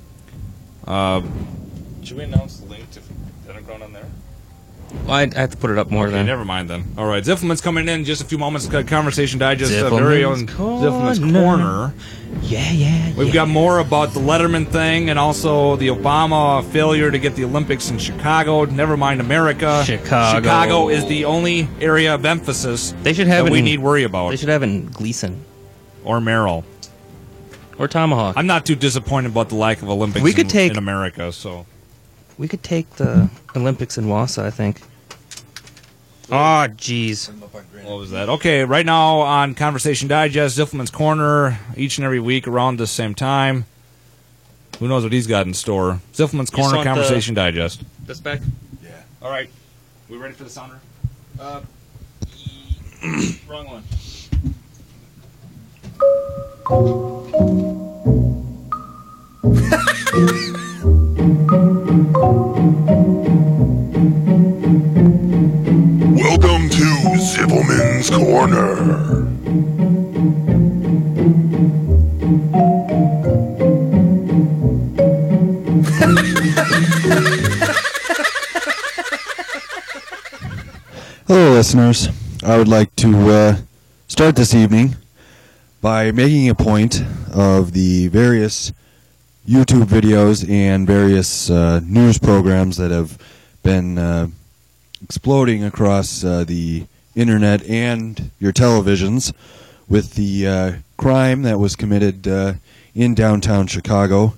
uh, should we announce the link to Underground on there? Well, I, I have to put it up more Okay, than. never mind then. All right, Ziffelman's coming in just a few moments. Conversation Digest, uh, very own Ziffelman's Ziffelman's Corner. Corner. Yeah, yeah. We've yeah. got more about the Letterman thing and also the Obama failure to get the Olympics in Chicago. Never mind America. Chicago. Chicago is the only area of emphasis They should have that it we in- need worry about. They should have it in Gleason Or Merrill. or Tomahawk. I'm not too disappointed about the lack of Olympics We could in, take- in America. So We could take the Olympics in Wausau, I think. Oh, jeez. what was that? Okay, right now on Conversation Digest, Ziffelman's Corner, each and every week around the same time. Who knows what he's got in store? Ziffelman's Corner, want the- Conversation Digest. This back? Yeah. All right. We ready for the sounder? Uh, wrong one. Welcome to Zippelman's Corner. Hello, listeners. I would like to uh, start this evening by making a point of the various YouTube videos and various uh, news programs that have been uh, exploding across uh, the internet and your televisions with the uh, crime that was committed uh, in downtown Chicago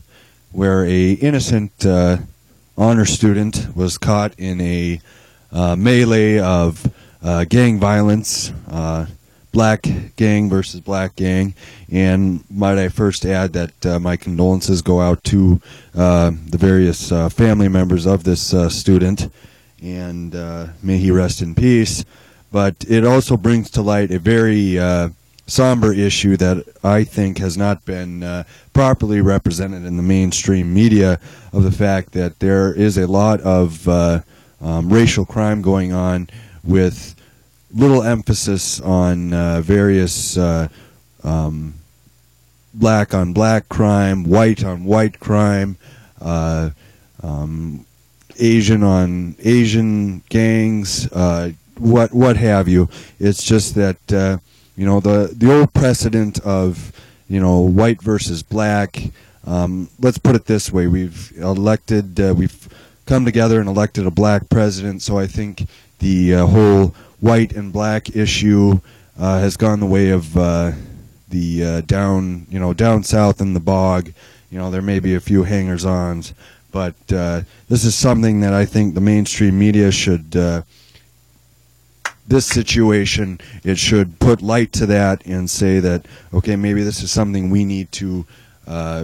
where a innocent uh, honor student was caught in a uh, melee of uh, gang violence, uh, black gang versus black gang. And might I first add that uh, my condolences go out to uh, the various uh, family members of this uh, student, and uh, may he rest in peace. But it also brings to light a very uh, somber issue that I think has not been uh, properly represented in the mainstream media, of the fact that there is a lot of uh, um, racial crime going on, with little emphasis on uh, various uh, um, black on black crime, white on white crime, uh, um, Asian on Asian gangs, uh, what what have you. It's just that uh, you know, the the old precedent of, you know, white versus black. Um, let's put it this way: we've elected, uh, we've come together and elected a black president. So I think the uh, whole white and black issue uh, has gone the way of uh, the uh, down, you know, down south in the bog. You know, there may be a few hangers-ons, but uh, this is something that I think the mainstream media should. Uh, this situation, it should put light to that and say that, okay, maybe this is something we need to uh,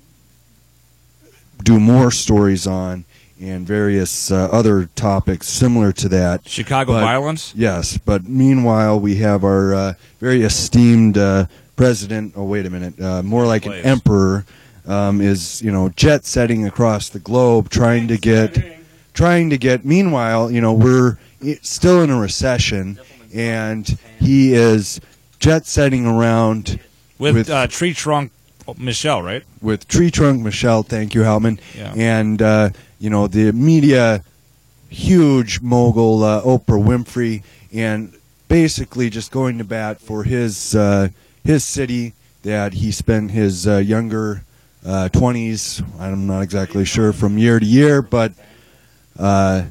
do more stories on, and various uh, other topics similar to that. Chicago but, violence? Yes, but meanwhile, we have our uh, very esteemed uh, president, oh, wait a minute, uh, more like an emperor, um, is, you know, jet setting across the globe, trying to get, trying to get, meanwhile, you know, we're still in a recession, and he is jet setting around with, with uh, Tree Trunk Michelle, right? With Tree Trunk Michelle, thank you, Halman. Yeah. And, uh, you know, the media, huge mogul, uh, Oprah Winfrey, and basically just going to bat for his, uh, his city that he spent his uh, younger uh, twenties, I'm not exactly sure from year to year, but uh,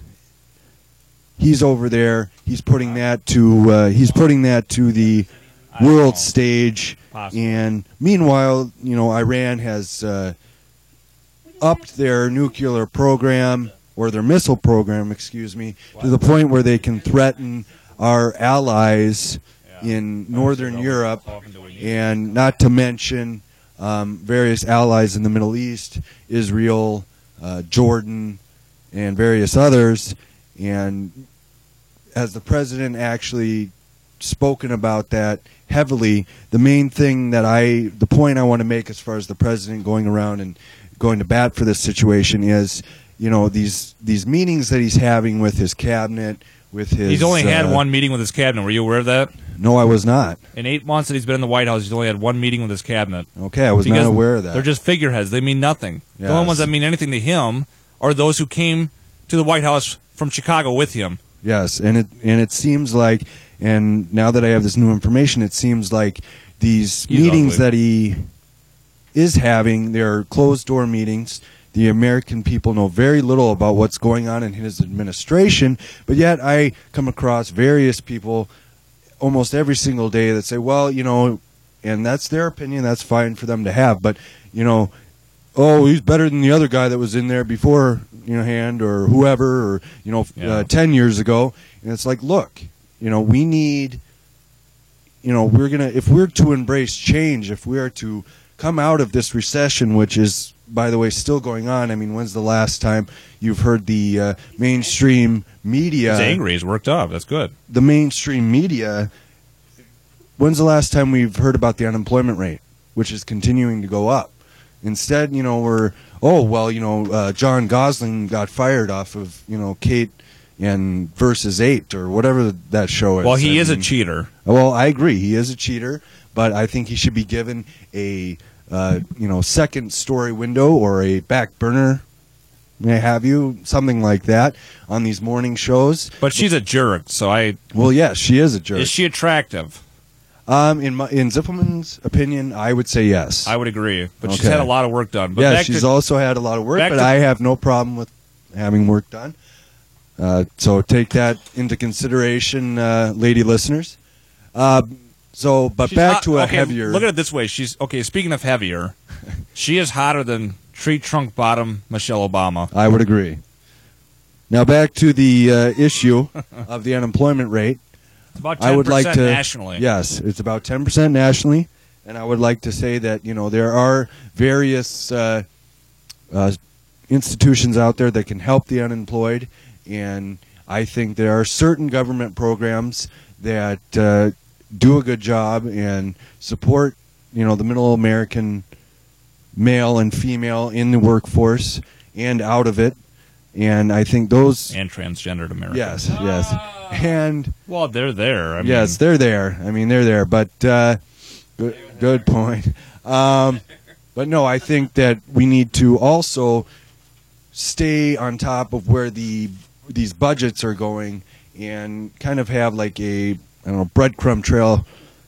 he's over there. He's putting that to uh, he's putting that to the world stage. Possibly. And meanwhile, you know, Iran has uh, upped their nuclear program, or their missile program, excuse me, to the point where they can threaten our allies in Northern Europe, and not to mention um, various allies in the Middle East, Israel, uh, Jordan, and various others. And has the president actually spoken about that heavily? The main thing that I, the point I want to make as far as the president going around and going to bat for this situation is, you know, these these meetings that he's having with his cabinet, with his... He's only had uh, one meeting with his cabinet. Were you aware of that? No, I was not. In eight months that he's been in the White House, he's only had one meeting with his cabinet. Okay, I was because not aware of that. They're just figureheads. They mean nothing. Yes. The only ones that mean anything to him are those who came to the White House from Chicago with him. Yes, and it and it seems like, and now that I have this new information, it seems like these He's meetings ugly. that he is having, they're closed-door meetings. The American people know very little about what's going on in his administration, but yet I come across various people almost every single day that say, well, you know, and that's their opinion, that's fine for them to have, but, you know, oh, he's better than the other guy that was in there before, you know, hand, or whoever, or, you know, Yeah. uh, ten years ago. And it's like, look, you know, we need, you know, we're going to, if we're to embrace change, if we are to come out of this recession, which is, by the way, still going on. I mean, when's the last time you've heard the uh, mainstream media? He's angry. He's worked up. That's good. The mainstream media, when's the last time we've heard about the unemployment rate, which is continuing to go up? Instead, you know, we're, oh, well, you know, uh, John Gosling got fired off of, you know, Kate and Versus eight, or whatever that show is. Well, he I is a mean, cheater. Well, I agree. He is a cheater, but I think he should be given a, uh, you know, second story window, or a back burner, may have you, something like that, on these morning shows. But she's a jerk, so I... Well, yes, she is a jerk. Is she attractive? Um, in my, in Zippelman's opinion, I would say yes. I would agree. But she's Okay. had a lot of work done. But yeah, back she's to, also had a lot of work, back but to- I have no problem with having work done. Uh, so take that into consideration, uh, lady listeners. Uh, so, but she's back hot- to a okay, heavier... Look at it this way. She's okay. Speaking of heavier, she is hotter than Tree trunk bottom Michelle Obama. I would agree. Now back to the uh, issue of the unemployment rate. It's about I would like to nationally. Yes, it's about ten percent nationally, and I would like to say that you know there are various uh, uh, institutions out there that can help the unemployed, and I think there are certain government programs that uh, do a good job and support you know the middle American male and female in the workforce and out of it. And I think those and transgendered Americans. Yes, yes, and well, they're there. I yes, mean, they're there. I mean, they're there. But uh, good, good point. Um, but no, I think that we need to also stay on top of where the these budgets are going, and kind of have like a I don't know breadcrumb trail,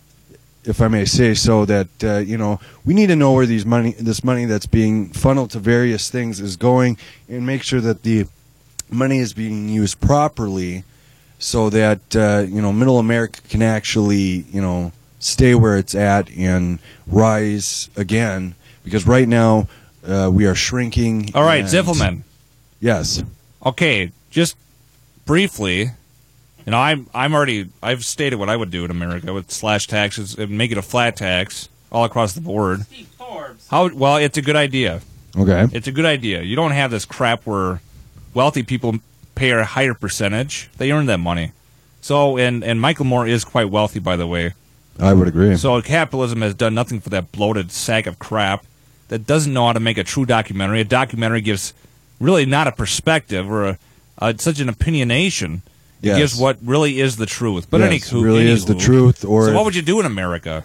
if I may say so, that uh, you know we need to know where these money, this money that's being funneled to various things is going, and make sure that the money is being used properly, so that uh, you know Middle America can actually you know stay where it's at and rise again. Because right now uh, we are shrinking. All right, and- Ziffelman. Yes. Okay, just briefly. You know, I'm I'm already I've stated what I would do in America with slash taxes and make it a flat tax all across the board. Steve Forbes. How well? It's a good idea. Okay. It's a good idea. You don't have this crap where wealthy people pay a higher percentage. They earn that money. So, and and Michael Moore is quite wealthy, by the way. I would agree. So capitalism has done nothing for that bloated sack of crap that doesn't know how to make a true documentary. A documentary gives really not a perspective or a, a such an opinionation. It Yes. gives what really is the truth. But Yes, any really is the truth, or so, if- what would you do in America?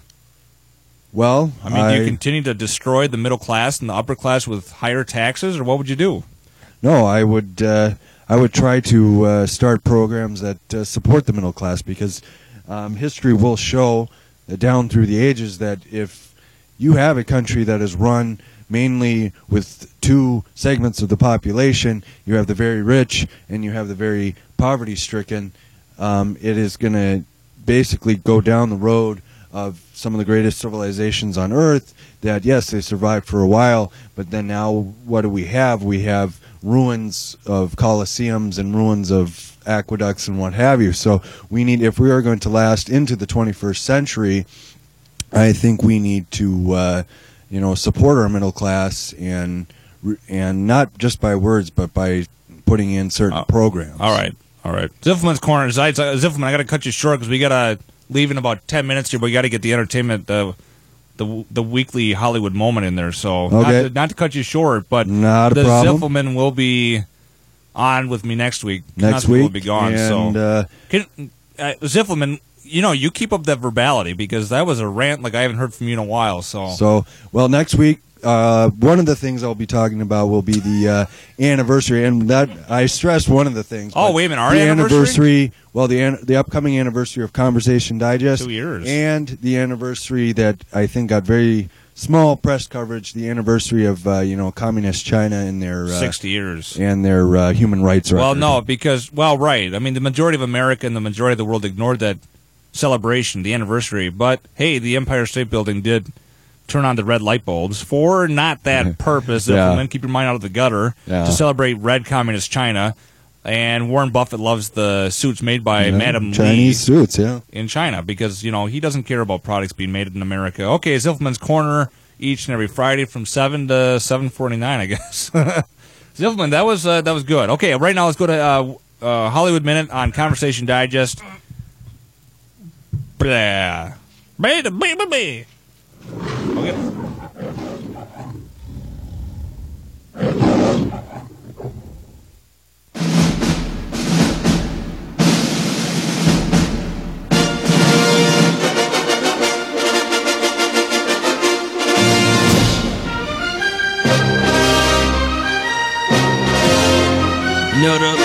Well, I mean, do you continue to destroy the middle class and the upper class with higher taxes, or what would you do? No, I would. Uh, I would try to uh, start programs that uh, support the middle class, because um, history will show that down through the ages that if you have a country that is run mainly with two segments of the population, you have the very rich and you have the very poverty-stricken. Um, it is going to basically go down the road of some of the greatest civilizations on Earth that, yes, they survived for a while, but then now what do we have? We have ruins of coliseums and ruins of aqueducts and what have you. So we need, if we are going to last into the twenty-first century, I think we need to, uh, you know, support our middle class, and and not just by words, but by putting in certain Oh, programs. All right, all right. Ziffelman's Corner. Zides- uh, Ziffelman, I got to cut you short because we got to leave in about ten minutes here, but we got to get the entertainment, uh, the the weekly Hollywood moment in there. So not, Okay. to, not to cut you short, but Not a the problem. Ziffelman will be on with me next week. Next Constable will week, be gone. and, so uh, Can, uh, Ziffelman, you know, you keep up that verbality because that was a rant like I haven't heard from you in a while. So, So, well, next week, uh, one of the things I'll be talking about will be the uh, anniversary, and that I stressed one of the things. Oh, but wait a minute, our the anniversary? Well, the an- the upcoming anniversary of Conversation Digest, Two years. and the anniversary that I think got very small press coverage, the anniversary of uh, you know communist China and their uh, sixty years. and their uh, human rights record. Well, no, because, well, right. I mean, the majority of America and the majority of the world ignored that celebration, the anniversary. But, hey, the Empire State Building did turn on the red light bulbs for not that purpose. Yeah. Gentlemen, keep your mind out of the gutter. Yeah. To celebrate red communist China. And Warren Buffett loves the suits made by Yeah, Madam Chinese Lee suits, yeah. in China because, you know, he doesn't care about products being made in America. Okay, Ziffelman's Corner each and every Friday from seven to seven forty-nine, I guess. Ziffelman, that was uh, that was good. Okay, right now let's go to uh, uh, Hollywood Minute on Conversation Digest. Blah. Blah, blah, blah, blah. Okay. Note up.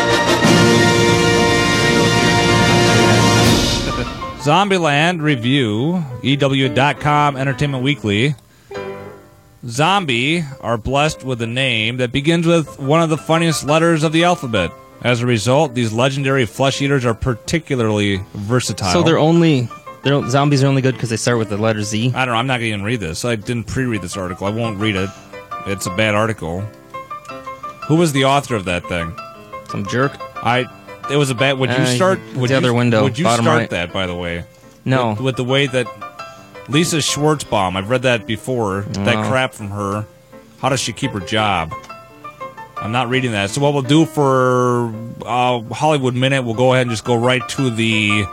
Zombieland Review, E W dot com, Entertainment Weekly. Zombie are blessed with a name that begins with one of the funniest letters of the alphabet. As a result, these legendary flesh eaters are particularly versatile. So they're only they're zombies are only good because they start with the letter Z. I don't know. I'm not going to even read this. I didn't pre-read this article. I won't read it. It's a bad article. Who was the author of that thing? Some jerk. I. It was a bad. Would you Uh, start? it's Would the you, other window, Would you bottom start right. that? By the way. No. With, with the way that Lisa Schwartzbaum. I've read that before. That No. crap from her. How does she keep her job? I'm not reading that. So what we'll do for uh, Hollywood Minute, we'll go ahead and just go right to the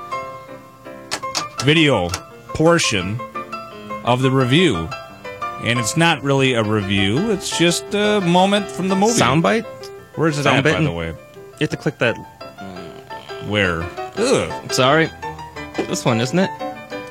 video portion of the review. And it's not really a review. It's just a moment from the movie. Soundbite? Where's it Sound at, by bitten? the way? You have to click that. Where? Ugh. Sorry. This one, isn't it?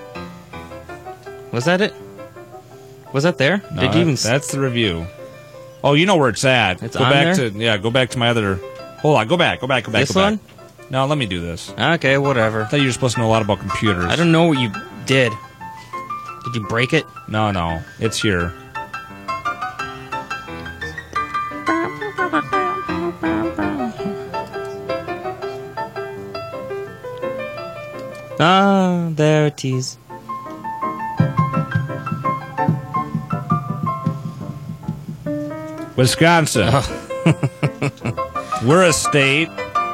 Was that it? Was that there? No, Did you even? that- that's the review. Oh, you know where it's at. It's go on back there? to yeah. Go back to my other. Hold on. Go back. Go back. Go back. This go back. one? No, let me do this. Okay, whatever. I thought you were supposed to know a lot about computers. I don't know what you did. Did you break it? No, no. It's here. Ah, there it is. Wisconsin. We're a state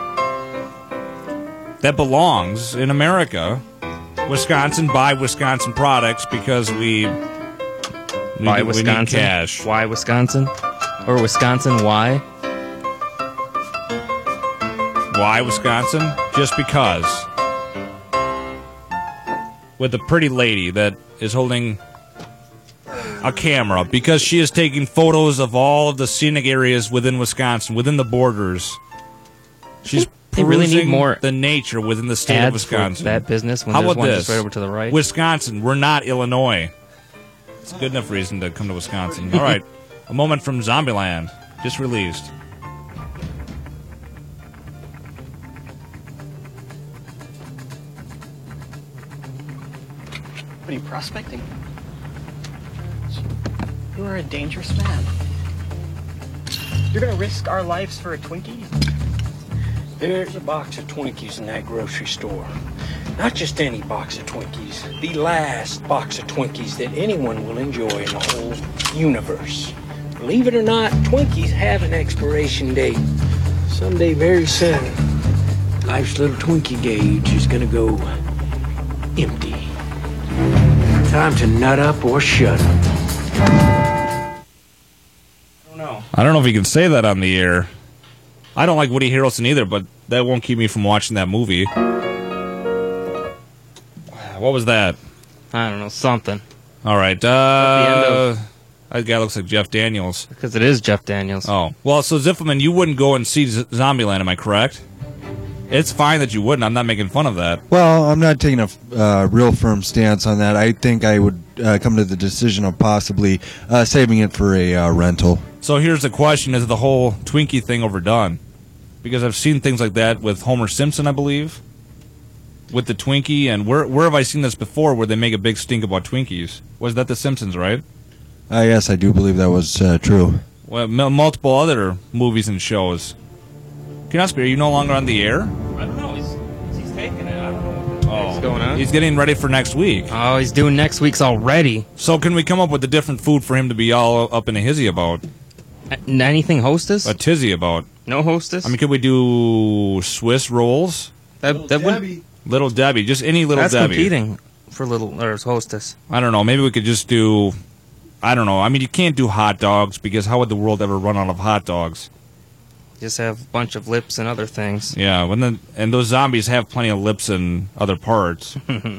that belongs in America. Wisconsin, buy Wisconsin products because we, we Why we need Wisconsin? cash. Why Wisconsin? Or Wisconsin? Why? Why Wisconsin? Just because. With a pretty lady that is holding a camera because she is taking photos of all of the scenic areas within Wisconsin, within the borders. She's They really need perusing more the nature within the state of ads for Wisconsin. that business when How there's about one this? just right over to the right. Wisconsin, we're not Illinois. It's a good enough reason to come to Wisconsin. All right, a moment from Zombieland, just released. What are you, prospecting? You are a dangerous man. You're gonna risk our lives for a Twinkie? There's a box of Twinkies in that grocery store. Not just any box of Twinkies, the last box of Twinkies that anyone will enjoy in the whole universe. Believe it or not, Twinkies have an expiration date. Someday very soon, life's little Twinkie gauge is gonna go empty. Time to nut up or shut up. I don't know if you can say that on the air. I don't like Woody Harrelson either, but that won't keep me from watching that movie. What was that? I don't know, something. All right. the Uh, end of- that guy looks like Jeff Daniels. Because it is Jeff Daniels. Oh. Well, so Ziffelman, you wouldn't go and see Z- Zombieland, am I correct? It's fine that you wouldn't. I'm not making fun of that. Well, I'm not taking a uh, real firm stance on that. I think I would uh, come to the decision of possibly uh, saving it for a uh, rental. So here's the question: is the whole Twinkie thing overdone? Because I've seen things like that with Homer Simpson, I believe, with the Twinkie. And where where have I seen this before? Where they make a big stink about Twinkies? Was that The Simpsons, right? Uh, yes, I do believe that was uh, true. Well, m- multiple other movies and shows. Knospi, are you no longer on the air? I don't know. He's, he's taking it. I don't know Oh, what's going on. he's getting ready for next week. Oh, he's doing next week's already. So can we come up with a different food for him to be all up in a hizzy about? Uh, anything hostess? A tizzy about? No hostess? I mean, could we do Swiss rolls? that, that would, Little Debbie, just any Little that's Debbie. competing for little or as hostess. I don't know. Maybe we could just do. I don't know. I mean, you can't do hot dogs because how would the world ever run out of hot dogs? Just have a bunch of lips and other things. Yeah, when the and those zombies have plenty of lips and other parts.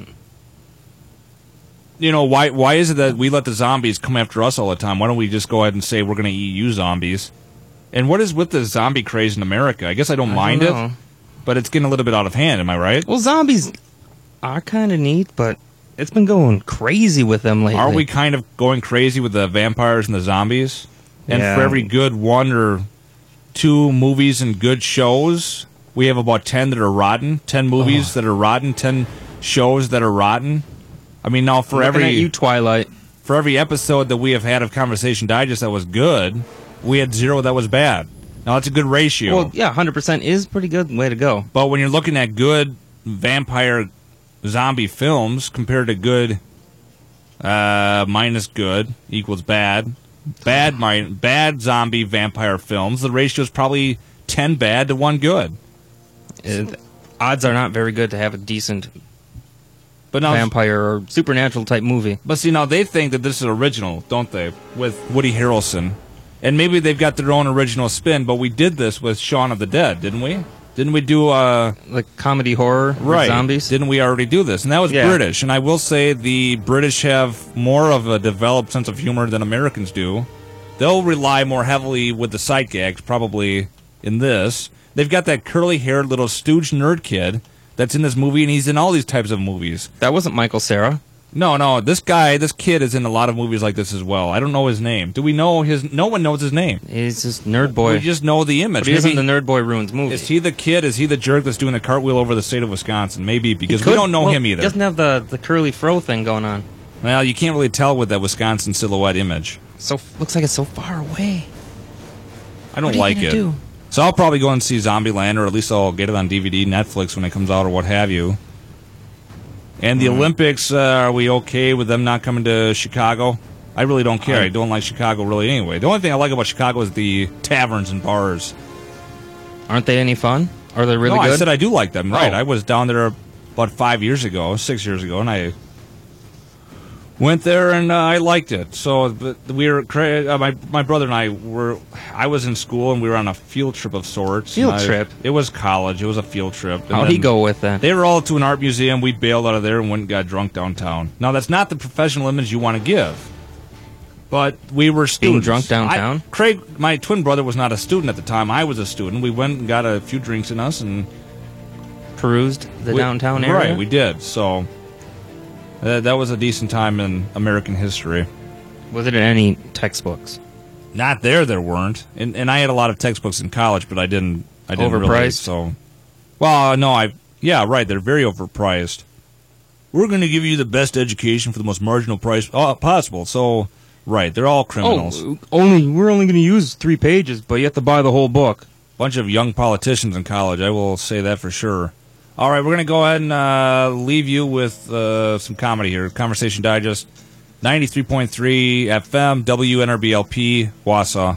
You know, why why is it that we let the zombies come after us all the time? Why don't we just go ahead and say we're going to eat you zombies? And what is with the zombie craze in America? I guess I don't I mind don't it, know. but it's getting a little bit out of hand. Am I right? Well, zombies are kind of neat, but it's been going crazy with them lately. Are we kind of going crazy with the vampires and the zombies? And Yeah. for every good one or two movies and good shows, we have about ten that are rotten. Ten movies that are rotten. Ten shows that are rotten. I mean, now for I'm looking every at you, Twilight. for every episode that we have had of Conversation Digest that was good, we had zero that was bad. Now that's a good ratio. Well, yeah, one hundred percent is pretty good. Way to go. But when you're looking at good vampire zombie films compared to good uh, minus good equals bad, bad my, bad zombie vampire films, the ratio is probably ten bad to one good. It, odds are not very good to have a decent but now, vampire or supernatural type movie. But see, now they think that this is original, don't they? With Woody Harrelson. And maybe they've got their own original spin, but we did this with Shaun of the Dead, didn't we? Didn't we do uh like comedy horror right. with zombies? Didn't we already do this? And that was yeah. British. And I will say the British have more of a developed sense of humor than Americans do. They'll rely more heavily with the sight gags, probably in this. They've got that curly-haired little stooge nerd kid that's in this movie, and he's in all these types of movies. That wasn't Michael Cera. No, no, this guy, this kid is in a lot of movies like this as well. I don't know his name. Do we know his... No one knows his name. He's just Nerd Boy. We just know the image. But he isn't the Nerd Boy Ruins movie. Is he the kid? Is he the jerk that's doing the cartwheel over the state of Wisconsin? Maybe, because could, we don't know well, him either. He doesn't have the, the curly fro thing going on. Well, you can't really tell with that Wisconsin silhouette image. So looks like it's so far away. I don't what are like you it. Do? So I'll probably go and see Zombieland, or at least I'll get it on D V D, Netflix when it comes out, or what have you. And the mm. Olympics, uh, are we okay with them not coming to Chicago? I really don't care. I, I don't like Chicago really anyway. The only thing I like about Chicago is the taverns and bars. Aren't they any fun? Are they really no, good? I said I do like them. Right. Oh. I was down there about five years ago, six years ago, and I went there and uh, I liked it. So but we were uh, my my brother and I were. I was in school and we were on a field trip of sorts. Field I, trip. It was college. It was a field trip. And How'd he go with that? They were all to an art museum. We bailed out of there and went and got drunk downtown. Now that's not the professional image you want to give. But we were students. Being drunk downtown? I, Craig, my twin brother, was not a student at the time. I was a student. We went and got a few drinks in us and perused the we, downtown area. Right, we did. So. Uh, that was a decent time in American history. Was it in any textbooks? Not there, there weren't. And, and I had a lot of textbooks in college, but I didn't. I didn't overpriced. Really, so, well, no, I. Yeah, right. They're very overpriced. We're going to give you the best education for the most marginal price uh, possible. So, right, they're all criminals. Oh, only we're only going to use three pages, but you have to buy the whole book. Bunch of young politicians in college. I will say that for sure. All right, we're going to go ahead and uh, leave you with uh, some comedy here. Conversation Digest, ninety-three point three F M, W N R B L P, Wausau.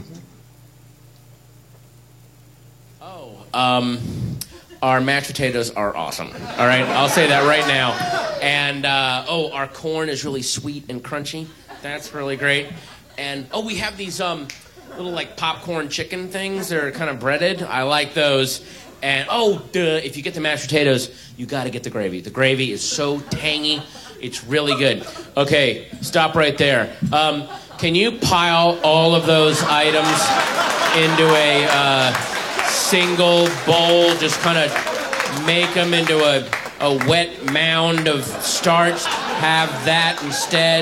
Oh, um, our mashed potatoes are awesome. All right, I'll say that right now. And, uh, oh, our corn is really sweet and crunchy. That's really great. And, oh, we have these um, little, like, popcorn chicken things. They're kind of breaded. I like those. And, oh, duh, if you get the mashed potatoes, you got to get the gravy. The gravy is so tangy. It's really good. Okay, stop right there. Um, can you pile all of those items into a uh, single bowl? Just kind of make them into a, a wet mound of starch. Have that instead.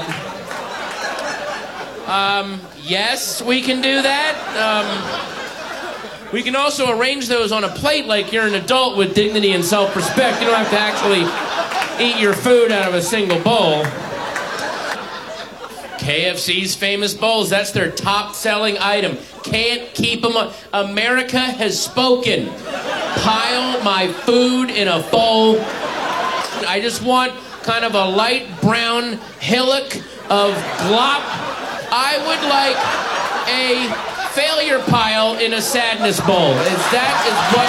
Um, yes, we can do that. Um... We can also arrange those on a plate like you're an adult with dignity and self-respect. You don't have to actually eat your food out of a single bowl. K F C's famous bowls, that's their top-selling item. Can't keep them up. America has spoken. Pile my food in a bowl. I just want kind of a light brown hillock of glop. I would like a failure pile in a sadness bowl. Is that is what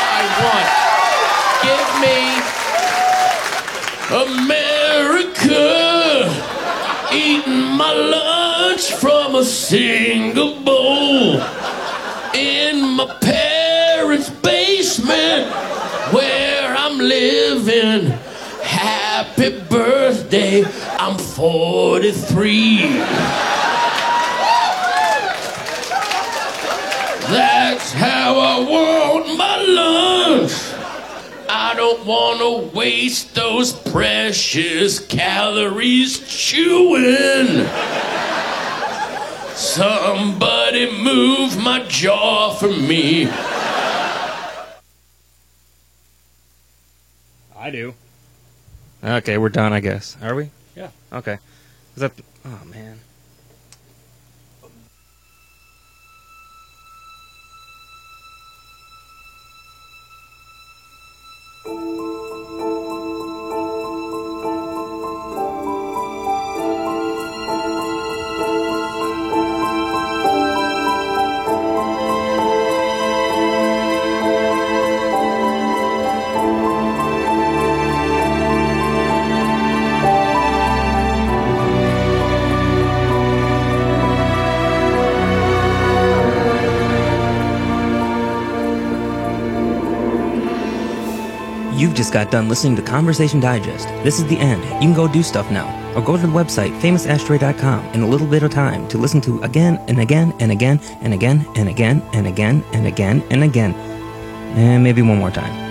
I want. Give me America, eating my lunch from a single bowl in my parents' basement where I'm living. Happy birthday, I'm forty-three. That's how I want my lunch. I don't want to waste those precious calories chewing. Somebody move my jaw for me. I do. Okay, we're done, I guess. Are we? Yeah. Okay. Is that... Oh, man. just got done listening to Conversation Digest. This is the end. You can go do stuff now. Or go to the website, famous ashtray dot com, in a little bit of time to listen to again and again and again and again and again and again and again and again. And maybe one more time.